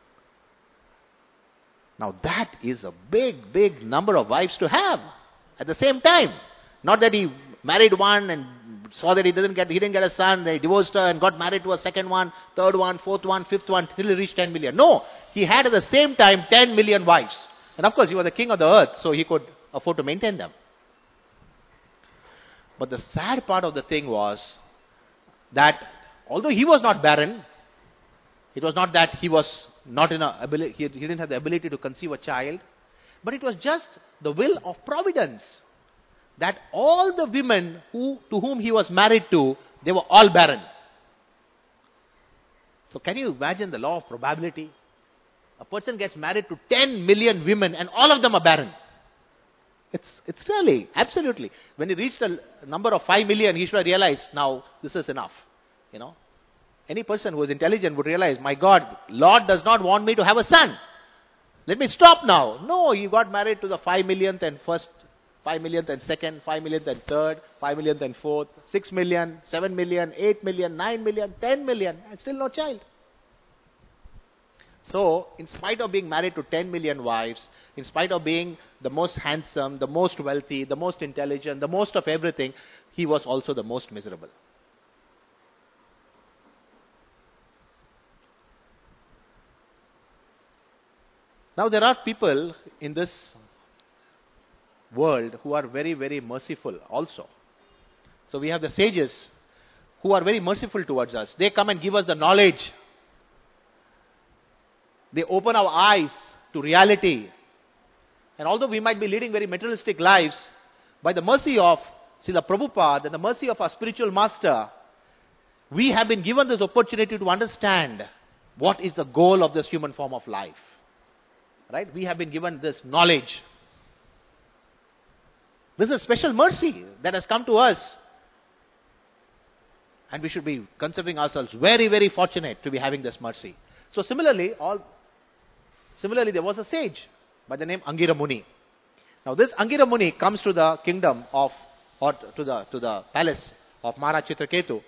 Now that is a big, big number of wives to have at the same time. Not that he married one and saw that he didn't get, he didn't get a son, then he divorced her and got married to a second one, third one, fourth one, fifth one, till he reached ten million. No, he had at the same time ten million wives. And of course he was the king of the earth, so he could afford to maintain them. But the sad part of the thing was that although he was not barren, it was not that he was not in a ability, he, he didn't have the ability to conceive a child, but it was just the will of providence that all the women who, to whom he was married to, they were all barren. So can you imagine the law of probability? A person gets married to ten million women and all of them are barren. It's, it's really, absolutely. When he reached a number of five million, he should have realized, now this is enough. You know, any person who is intelligent would realize, my God, Lord does not want me to have a son. Let me stop now. No, he got married to the five millionth and first, five millionth and second, five millionth and third, five millionth and fourth, six million, seven million, eight million, nine million, ten million, and still no child. So, in spite of being married to ten million wives, in spite of being the most handsome, the most wealthy, the most intelligent, the most of everything, he was also the most miserable. Now there are people in this world who are very, very merciful also. So we have the sages who are very merciful towards us. They come and give us the knowledge. They open our eyes to reality. And although we might be leading very materialistic lives, by the mercy of Srila Prabhupada and the mercy of our spiritual master, we have been given this opportunity to understand what is the goal of this human form of life. Right? We have been given this knowledge. This is a special mercy that has come to us. And we should be considering ourselves very, very fortunate to be having this mercy. So similarly, all, similarly there was a sage by the name Angira Muni. Now this Angira Muni comes to the kingdom of, or to the, to the palace of Maharaj Chitraketu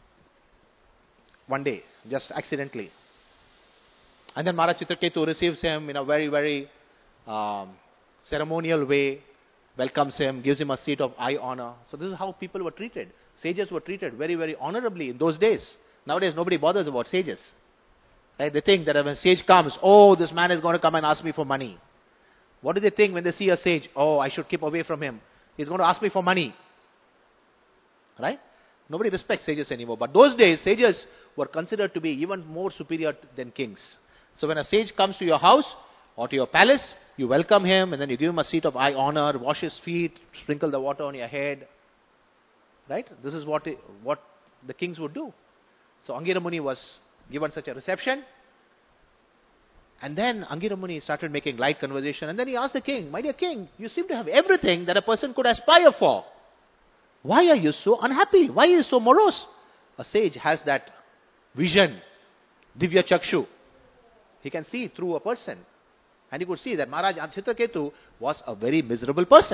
one day, just accidentally. And then Maharaj Chitraketu receives him in a very, very um, ceremonial way, welcomes him, gives him a seat of high honor. So this is how people were treated. Sages were treated very, very honorably in those days. Nowadays nobody bothers about sages. Right? They think that when a sage comes, oh, this man is going to come and ask me for money. What do they think when they see a sage? Oh, I should keep away from him. He's going to ask me for money. Right? Nobody respects sages anymore. But those days, sages were considered to be even more superior than kings. So when a sage comes to your house or to your palace, you welcome him and then you give him a seat of high honor, wash his feet, sprinkle the water on your head. Right? This is what, it, what the kings would do. So Angira Muni was given such a reception. And then Angira Muni started making light conversation. And then he asked the king, my dear king, you seem to have everything that a person could aspire for. Why are you so unhappy? Why are you so morose? A sage has that vision, Divya Chakshu. He can see through a person. And he could see that Maharaj Chitraketu was a very miserable person.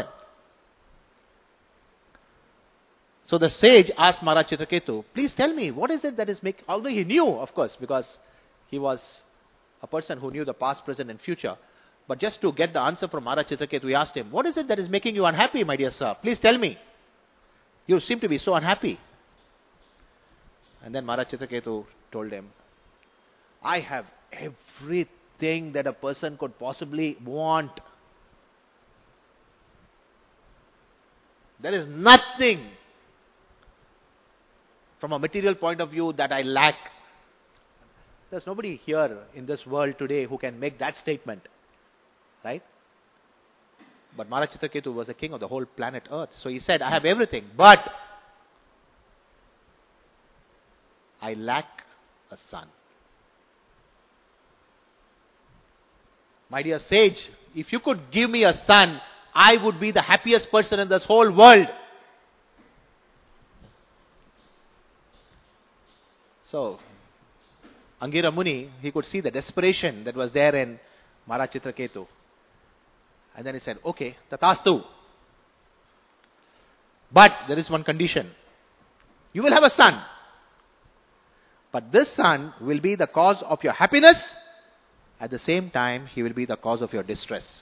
So the sage asked Maharaj Chitraketu, please tell me, what is it that is making, although he knew, of course, because he was a person who knew the past, present and future. But just to get the answer from Maharaj Chitraketu, he asked him, what is it that is making you unhappy, my dear sir? Please tell me. You seem to be so unhappy. And then Maharaj Chitraketu told him, I have everything that a person could possibly want. There is nothing from a material point of view that I lack. There's nobody here in this world today who can make that statement. Right? But Maharaj Chitraketu was the king of the whole planet Earth. So he said, I have everything, but I lack a son. My dear sage, if you could give me a son, I would be the happiest person in this whole world. So, Angira Muni, he could see the desperation that was there in Maharaj Chitraketu. And then he said, okay, tatastu. But there is one condition. You will have a son. But this son will be the cause of your happiness. At the same time, he will be the cause of your distress.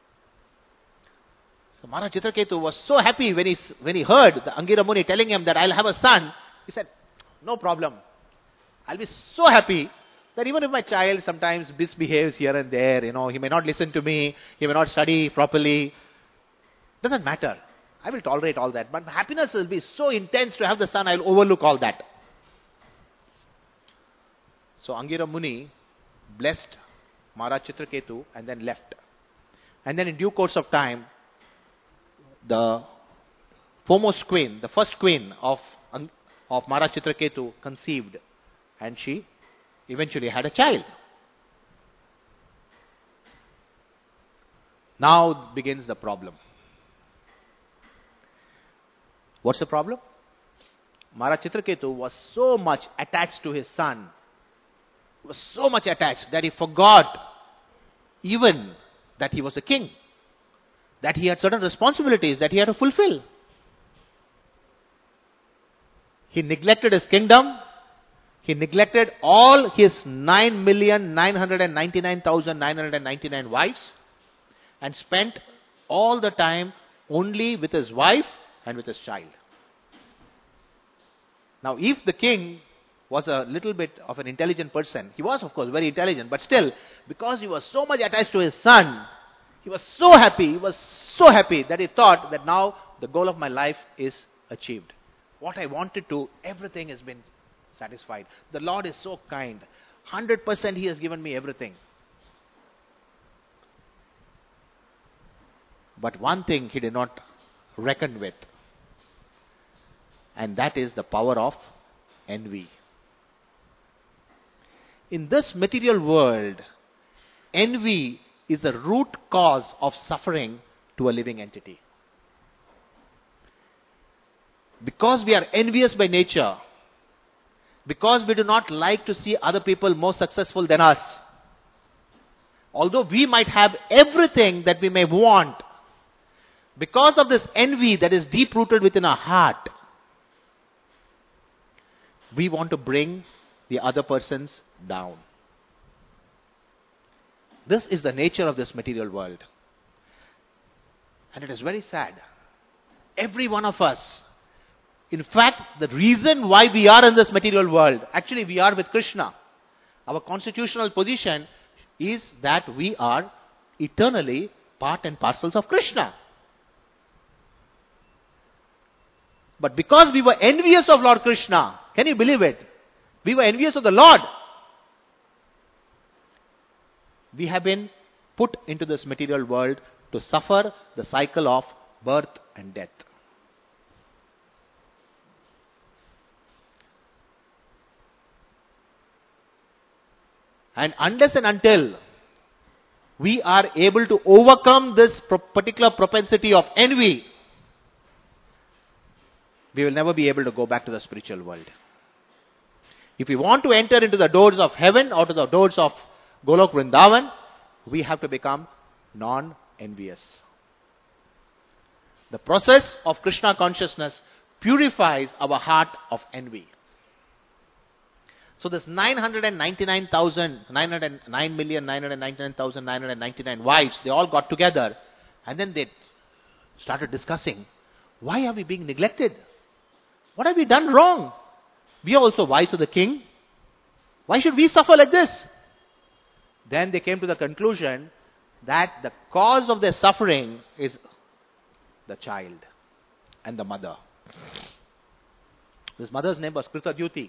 So Maharaj Chitraketu was so happy when he, when he heard the Angira Muni telling him that I'll have a son. He said, no problem. I'll be so happy that even if my child sometimes misbehaves here and there, you know, he may not listen to me, he may not study properly, doesn't matter. I will tolerate all that. But happiness will be so intense to have the son, I'll overlook all that. So Angira Muni blessed Maharaj Chitraketu and then left. And then in due course of time, the foremost queen, the first queen of, of Maharaj Chitraketu conceived, and she eventually had a child. Now begins the problem. What's the problem? Maharaj Chitraketu was so much attached to his son, he was so much attached that he forgot even that he was a king, that he had certain responsibilities that he had to fulfill. He neglected his kingdom. He neglected all his nine million nine hundred ninety-nine thousand nine hundred ninety-nine wives and spent all the time only with his wife and with his child. Now, if the king was a little bit of an intelligent person, he was of course very intelligent, but still, because he was so much attached to his son, he was so happy, he was so happy that he thought that now the goal of my life is achieved. What I wanted to, everything has been satisfied. The Lord is so kind. one hundred percent He has given me everything. But one thing he did not reckon with, and that is the power of envy. In this material world, envy is the root cause of suffering to a living entity. Because we are envious by nature, because we do not like to see other people more successful than us, although we might have everything that we may want, because of this envy that is deep-rooted within our heart, we want to bring the other persons down. This is the nature of this material world. And it is very sad. Every one of us, in fact, the reason why we are in this material world, actually we are with Krishna. Our constitutional position is that we are eternally part and parcels of Krishna. But because we were envious of Lord Krishna, can you believe it? We were envious of the Lord. We have been put into this material world to suffer the cycle of birth and death. And unless and until we are able to overcome this particular propensity of envy, we will never be able to go back to the spiritual world. If we want to enter into the doors of heaven or to the doors of Golok Vrindavan, we have to become non-envious. The process of Krishna consciousness purifies our heart of envy. So this nine hundred ninety-nine thousand, nine hundred nine million nine hundred ninety-nine thousand nine hundred ninety-nine wives, they all got together and then they started discussing, why are we being neglected? What have we done wrong? We are also wives of the king. Why should we suffer like this? Then they came to the conclusion that the cause of their suffering is the child and the mother. This mother's name was Krita Dyuti.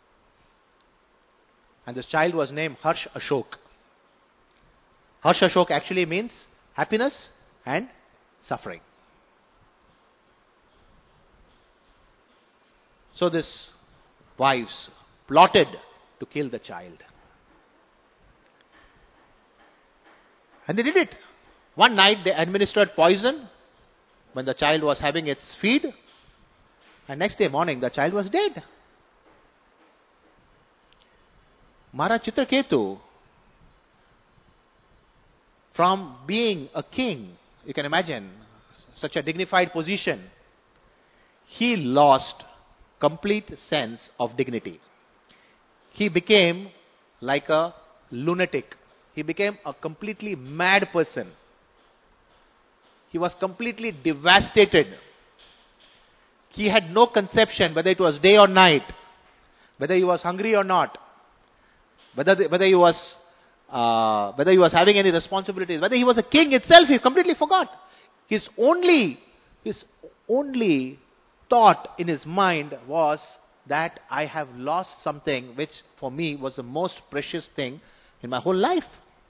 And this child was named Harsh Ashok. Harsh Ashok actually means happiness and suffering. So this wives plotted to kill the child. And they did it. One night they administered poison when the child was having its feed. And next day morning the child was dead. Maharaj Chitraketu, from being a king, you can imagine, such a dignified position, he lost complete sense of dignity. He became like a lunatic. He became a completely mad person. He was completely devastated. He had no conception whether it was day or night, whether he was hungry or not, whether the, whether he was uh, whether he was having any responsibilities, whether he was a king itself. He completely forgot. His only his only thought in his mind was that I have lost something which for me was the most precious thing in my whole life.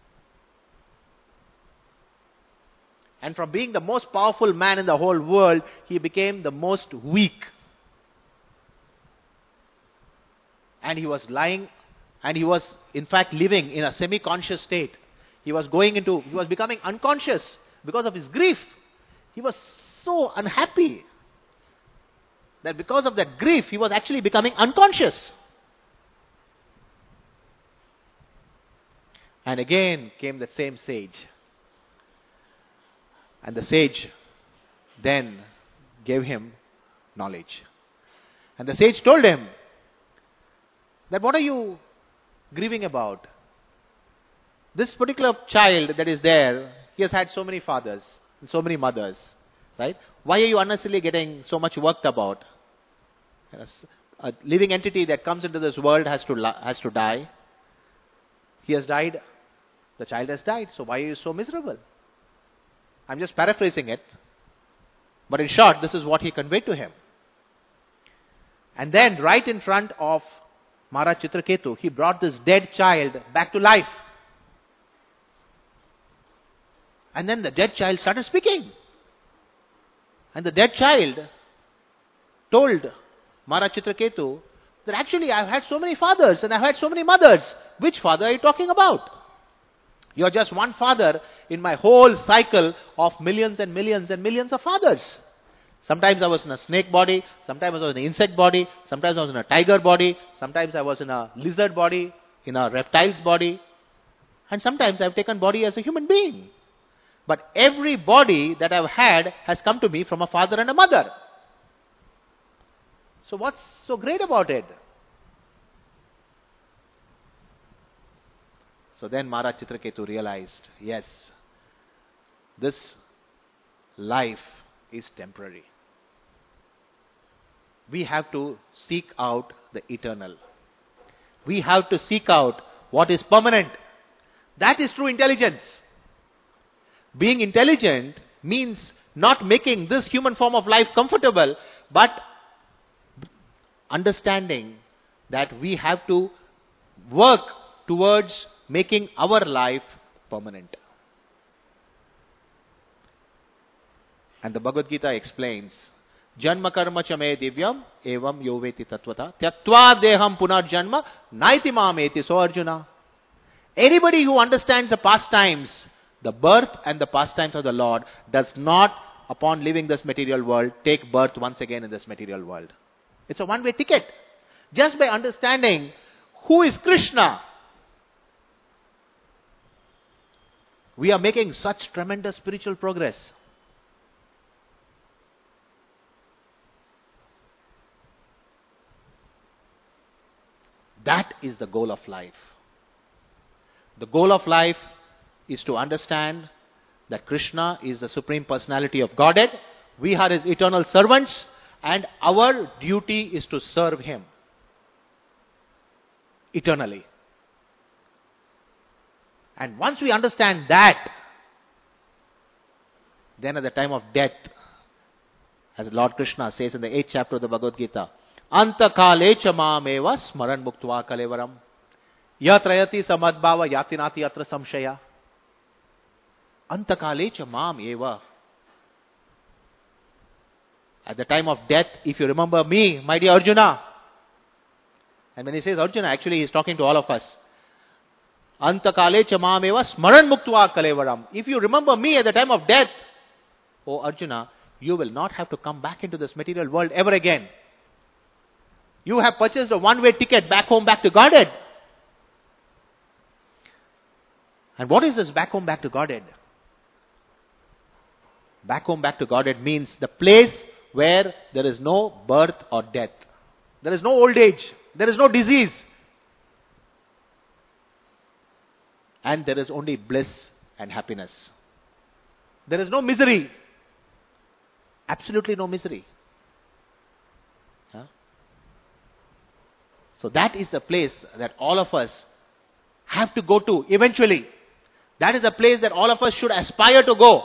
And from being the most powerful man in the whole world, he became the most weak. And he was lying, and he was in fact living in a semi-conscious state. He was going into, he was becoming unconscious because of his grief. He was so unhappy that because of that grief, he was actually becoming unconscious. And again came that same sage. And the sage then gave him knowledge. And the sage told him that what are you grieving about? This particular child that is there, he has had so many fathers and so many mothers, right? Why are you unnecessarily getting so much worked about? A living entity that comes into this world has to has to die. He has died. The child has died. So why are you so miserable? I'm just paraphrasing it. But in short, this is what he conveyed to him. And then right in front of Maharaj Chitraketu, he brought this dead child back to life. And then the dead child started speaking. And the dead child told Maharaj Chitraketu that actually I've had so many fathers and I've had so many mothers. Which father are you talking about? You are just one father in my whole cycle of millions and millions and millions of fathers. Sometimes I was in a snake body, sometimes I was in an insect body, sometimes I was in a tiger body, sometimes I was in a lizard body, in a reptile's body, and sometimes I've taken body as a human being. But every body that I've had has come to me from a father and a mother. So what's so great about it? So then Maharaj Chitraketu realized, yes, this life is temporary. We have to seek out the eternal. We have to seek out what is permanent. That is true intelligence. Being intelligent means not making this human form of life comfortable, but understanding that we have to work towards making our life permanent. And the Bhagavad Gita explains, Janma karma chame divyam evam yoveti tattvata tyaktva deham punarjanma naiti mameti. So Arjuna, anybody who understands the pastimes, the birth and the pastimes of the Lord, does not, upon leaving this material world, take birth once again in this material world. It's a one-way ticket. Just by understanding who is Krishna, we are making such tremendous spiritual progress. That is the goal of life. The goal of life is to understand that Krishna is the Supreme Personality of Godhead. We are His eternal servants, and our duty is to serve Him eternally. And once we understand that, then at the time of death, as Lord Krishna says in the eighth chapter of the Bhagavad Gita, Antakale cha mameva smaran muktva kalevaram. Yatrayati samadbhava yatinati atra samshaya. Antakale cha mameva. At the time of death, if you remember me, my dear Arjuna. And when he says Arjuna, actually he is talking to all of us. Antakale cha mameva smaran muktva kalevaram. If you remember me at the time of death, O Arjuna, you will not have to come back into this material world ever again. You have purchased a one-way ticket back home, back to Godhead. And what is this back home, back to Godhead? Back home, back to Godhead means the place where there is no birth or death. There is no old age. There is no disease. And there is only bliss and happiness. There is no misery. Absolutely no misery. Huh? So that is the place that all of us have to go to eventually. That is the place that all of us should aspire to go.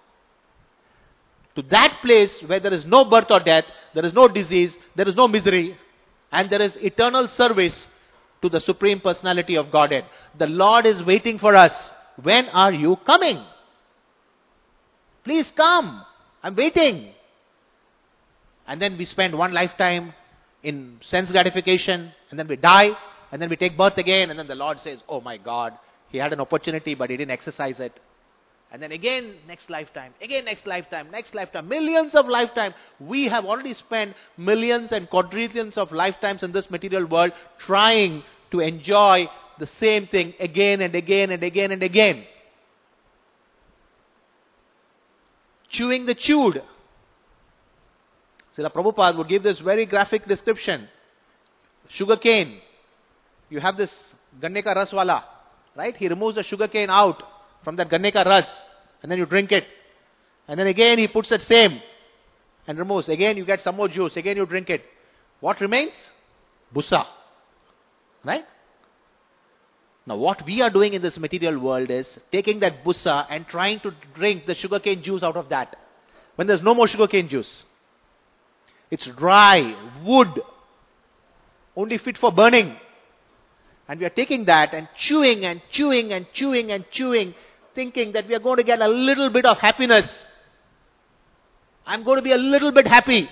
To that place where there is no birth or death, there is no disease, there is no misery, and there is eternal service to the Supreme Personality of Godhead. The Lord is waiting for us. When are you coming? Please come. I'm waiting. And then we spend one lifetime in sense gratification, and then we die, and then we take birth again, and then the Lord says, oh my God, he had an opportunity but he didn't exercise it. And then again, next lifetime, again next lifetime, next lifetime, millions of lifetimes. We have already spent millions and quadrillions of lifetimes in this material world trying to enjoy the same thing again and again and again and again. Chewing the chewed. Srila Prabhupada would give this very graphic description. Sugar cane. You have this Ganneka Raswala, right? He removes the sugar cane out from that Ganneka Ras, and then you drink it. And then again he puts that same and removes. Again you get some more juice. Again you drink it. What remains? Busa. Right? Now what we are doing in this material world is taking that busa and trying to drink the sugarcane juice out of that. When there's no more sugarcane juice. It's dry, wood, only fit for burning. And we are taking that and chewing and chewing and chewing and chewing, thinking that we are going to get a little bit of happiness. I'm going to be a little bit happy.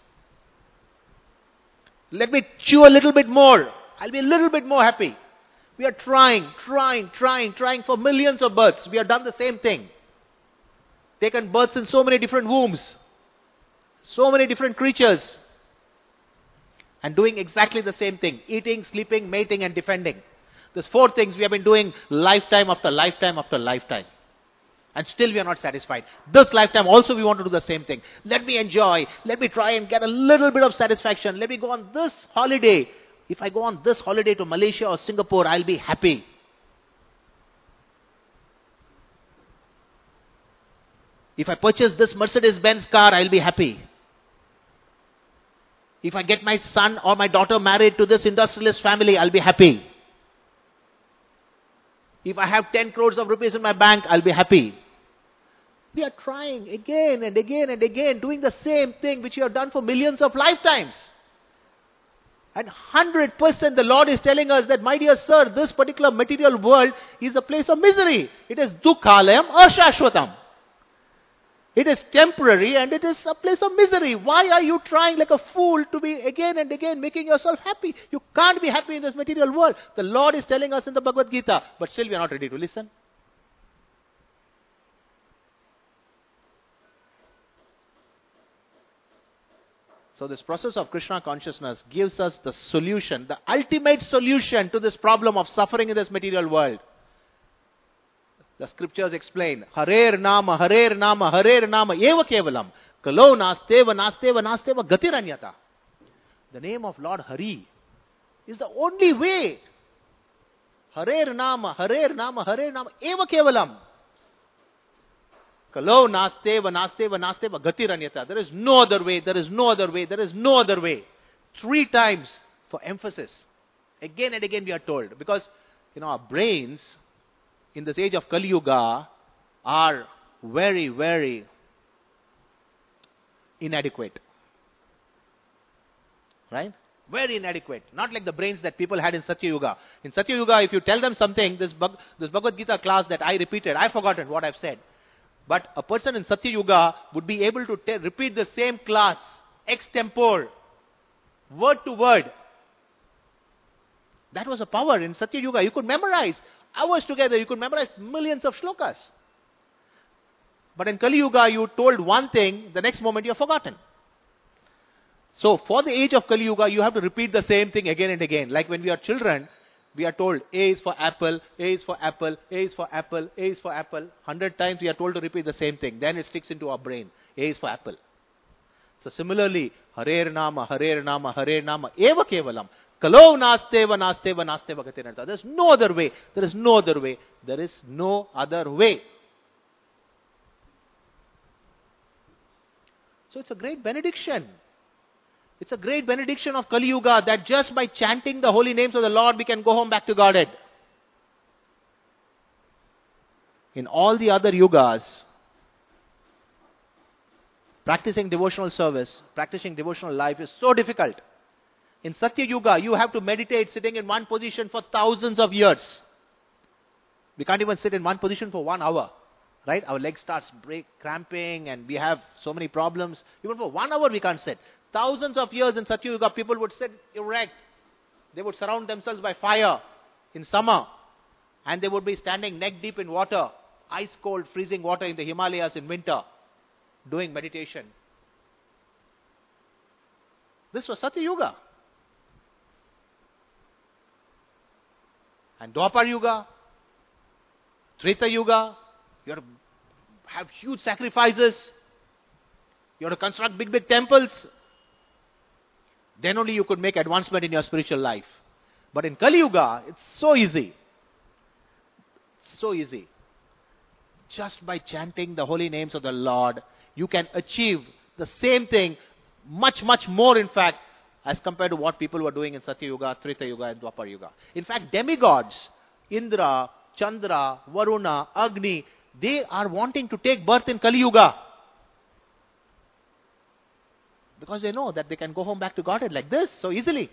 Let me chew a little bit more. I'll be a little bit more happy. We are trying, trying, trying, trying for millions of births. We have done the same thing. Taken births in so many different wombs. So many different creatures. And doing exactly the same thing. Eating, sleeping, mating and defending. These four things we have been doing lifetime after lifetime after lifetime. And still we are not satisfied. This lifetime also we want to do the same thing. Let me enjoy. Let me try and get a little bit of satisfaction. Let me go on this holiday. If I go on this holiday to Malaysia or Singapore, I'll be happy. If I purchase this Mercedes-Benz car, I'll be happy. If I get my son or my daughter married to this industrialist family, I'll be happy. If I have ten crores of rupees in my bank, I'll be happy. We are trying again and again and again, doing the same thing which we have done for millions of lifetimes. And one hundred percent the Lord is telling us that, my dear sir, this particular material world is a place of misery. It is dukkhalayam ashashvatam. It is temporary and it is a place of misery. Why are you trying like a fool to be again and again making yourself happy? You can't be happy in this material world. The Lord is telling us in the Bhagavad Gita, but still we are not ready to listen. So this process of Krishna consciousness gives us the solution, the ultimate solution to this problem of suffering in this material world. The scriptures explain, Harer Nama, Harer Nama, Harer Nama, Eva Kevalam, Kalo Nasteva, Nasteva, Nasteva, Gatiranyata. The name of Lord Hari is the only way. Harer Nama, Harer Nama, Harer Nama, Eva Kevalam. Kalo Nasteva, Nasteva, Nasteva, Gatiranyata. There is no other way, there is no other way, there is no other way. Three times for emphasis. Again and again we are told. Because, you know, our brains in this age of Kali Yuga are very, very inadequate. Right? Very inadequate. Not like the brains that people had in Satya Yuga. In Satya Yuga, if you tell them something, this, Bhag, this Bhagavad Gita class that I repeated, I've forgotten what I've said. But a person in Satya Yuga would be able to te- repeat the same class, extempore, word to word. That was a power in Satya Yuga. You could memorize hours together. You could memorize millions of shlokas. But in Kali Yuga, you told one thing, the next moment you have forgotten. So for the age of Kali Yuga, you have to repeat the same thing again and again. Like when we are children, we are told A is for apple, A is for apple, A is for apple, A is for apple. Hundred times we are told to repeat the same thing. Then it sticks into our brain. A is for apple. So similarly, Harer Nama, Harer Nama, Harer Nama, Eva Kevalam. Kalo nasteva, nasteva, nasteva gatinartha. There is no other way. There is no other way. There is no other way. So it's a great benediction. It's a great benediction of Kali Yuga that just by chanting the holy names of the Lord, we can go home back to Godhead. In all the other yugas, practicing devotional service, practicing devotional life is so difficult. In Satya Yuga, you have to meditate sitting in one position for thousands of years. We can't even sit in one position for one hour. Right? Our leg starts break, cramping and we have so many problems. Even for one hour we can't sit. Thousands of years in Satya Yuga, people would sit erect. They would surround themselves by fire in summer. And they would be standing neck deep in water, ice cold, freezing water in the Himalayas in winter, doing meditation. This was Satya Yuga. And Dwapar Yuga, Treta Yuga, you have to have huge sacrifices. You have to construct big, big temples. Then only you could make advancement in your spiritual life. But in Kali Yuga, it's so easy. It's so easy. Just by chanting the holy names of the Lord, you can achieve the same thing, much, much more in fact, as compared to what people were doing in Satya Yuga, Treta Yuga and Dwapar Yuga. In fact, demigods, Indra, Chandra, Varuna, Agni, they are wanting to take birth in Kali Yuga. Because they know that they can go home back to Godhead like this, so easily.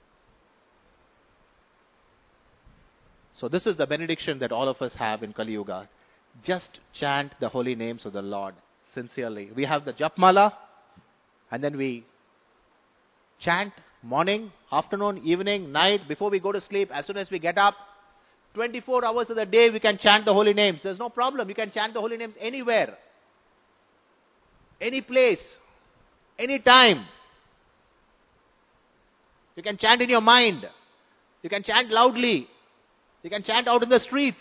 So this is the benediction that all of us have in Kali Yuga. Just chant the holy names of the Lord sincerely. We have the Japmala, and then we chant morning, afternoon, evening, night, before we go to sleep, as soon as we get up. twenty-four hours of the day we can chant the holy names. There's no problem. You can chant the holy names anywhere. Any place. Any time. You can chant in your mind. You can chant loudly. You can chant out in the streets.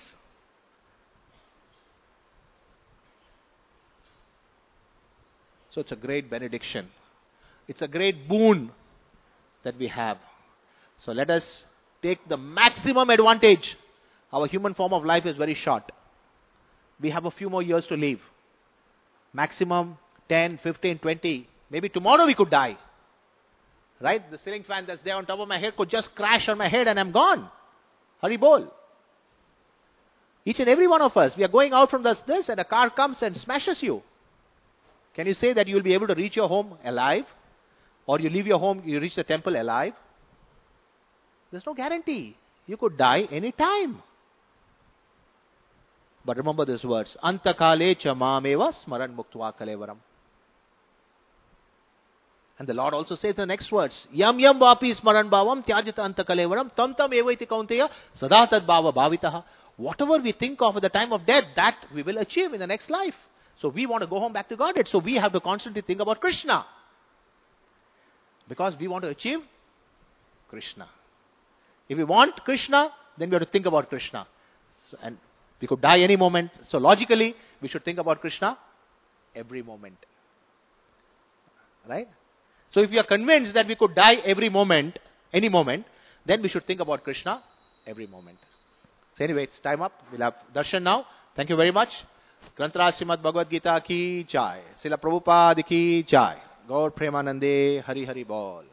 So it's a great benediction. It's a great boon that we have. So let us take the maximum advantage. Our human form of life is very short. We have a few more years to live. Maximum ten, fifteen, twenty. Maybe tomorrow we could die. Right? The ceiling fan that's there on top of my head could just crash on my head and I'm gone. Hari bol. Each and every one of us, we are going out from this, this and a car comes and smashes you. Can you say that you will be able to reach your home alive? Or you leave your home, you reach the temple alive? There's no guarantee. You could die any time. But remember these words. Antakale cha mameva smaran muktva kalevaram. And the Lord also says in the next words. Yam yam vapi smaran bhavam tyajita antakalevaram tam tam evaiti kaunteya sada tad bhava bhavitaha. Whatever we think of at the time of death, that we will achieve in the next life. So we want to go home back to Godhead. So we have to constantly think about Krishna. Because we want to achieve Krishna. If we want Krishna, then we have to think about Krishna. So, and we could die any moment. So logically, we should think about Krishna every moment. Right? So if we are convinced that we could die every moment, any moment, then we should think about Krishna every moment. So anyway, it's time up. We'll have darshan now. Thank you very much. Granthra Srimad Bhagavad Gita ki jai. Srila Prabhupada ki jai. Gaur Premanande Hari Hari Bol.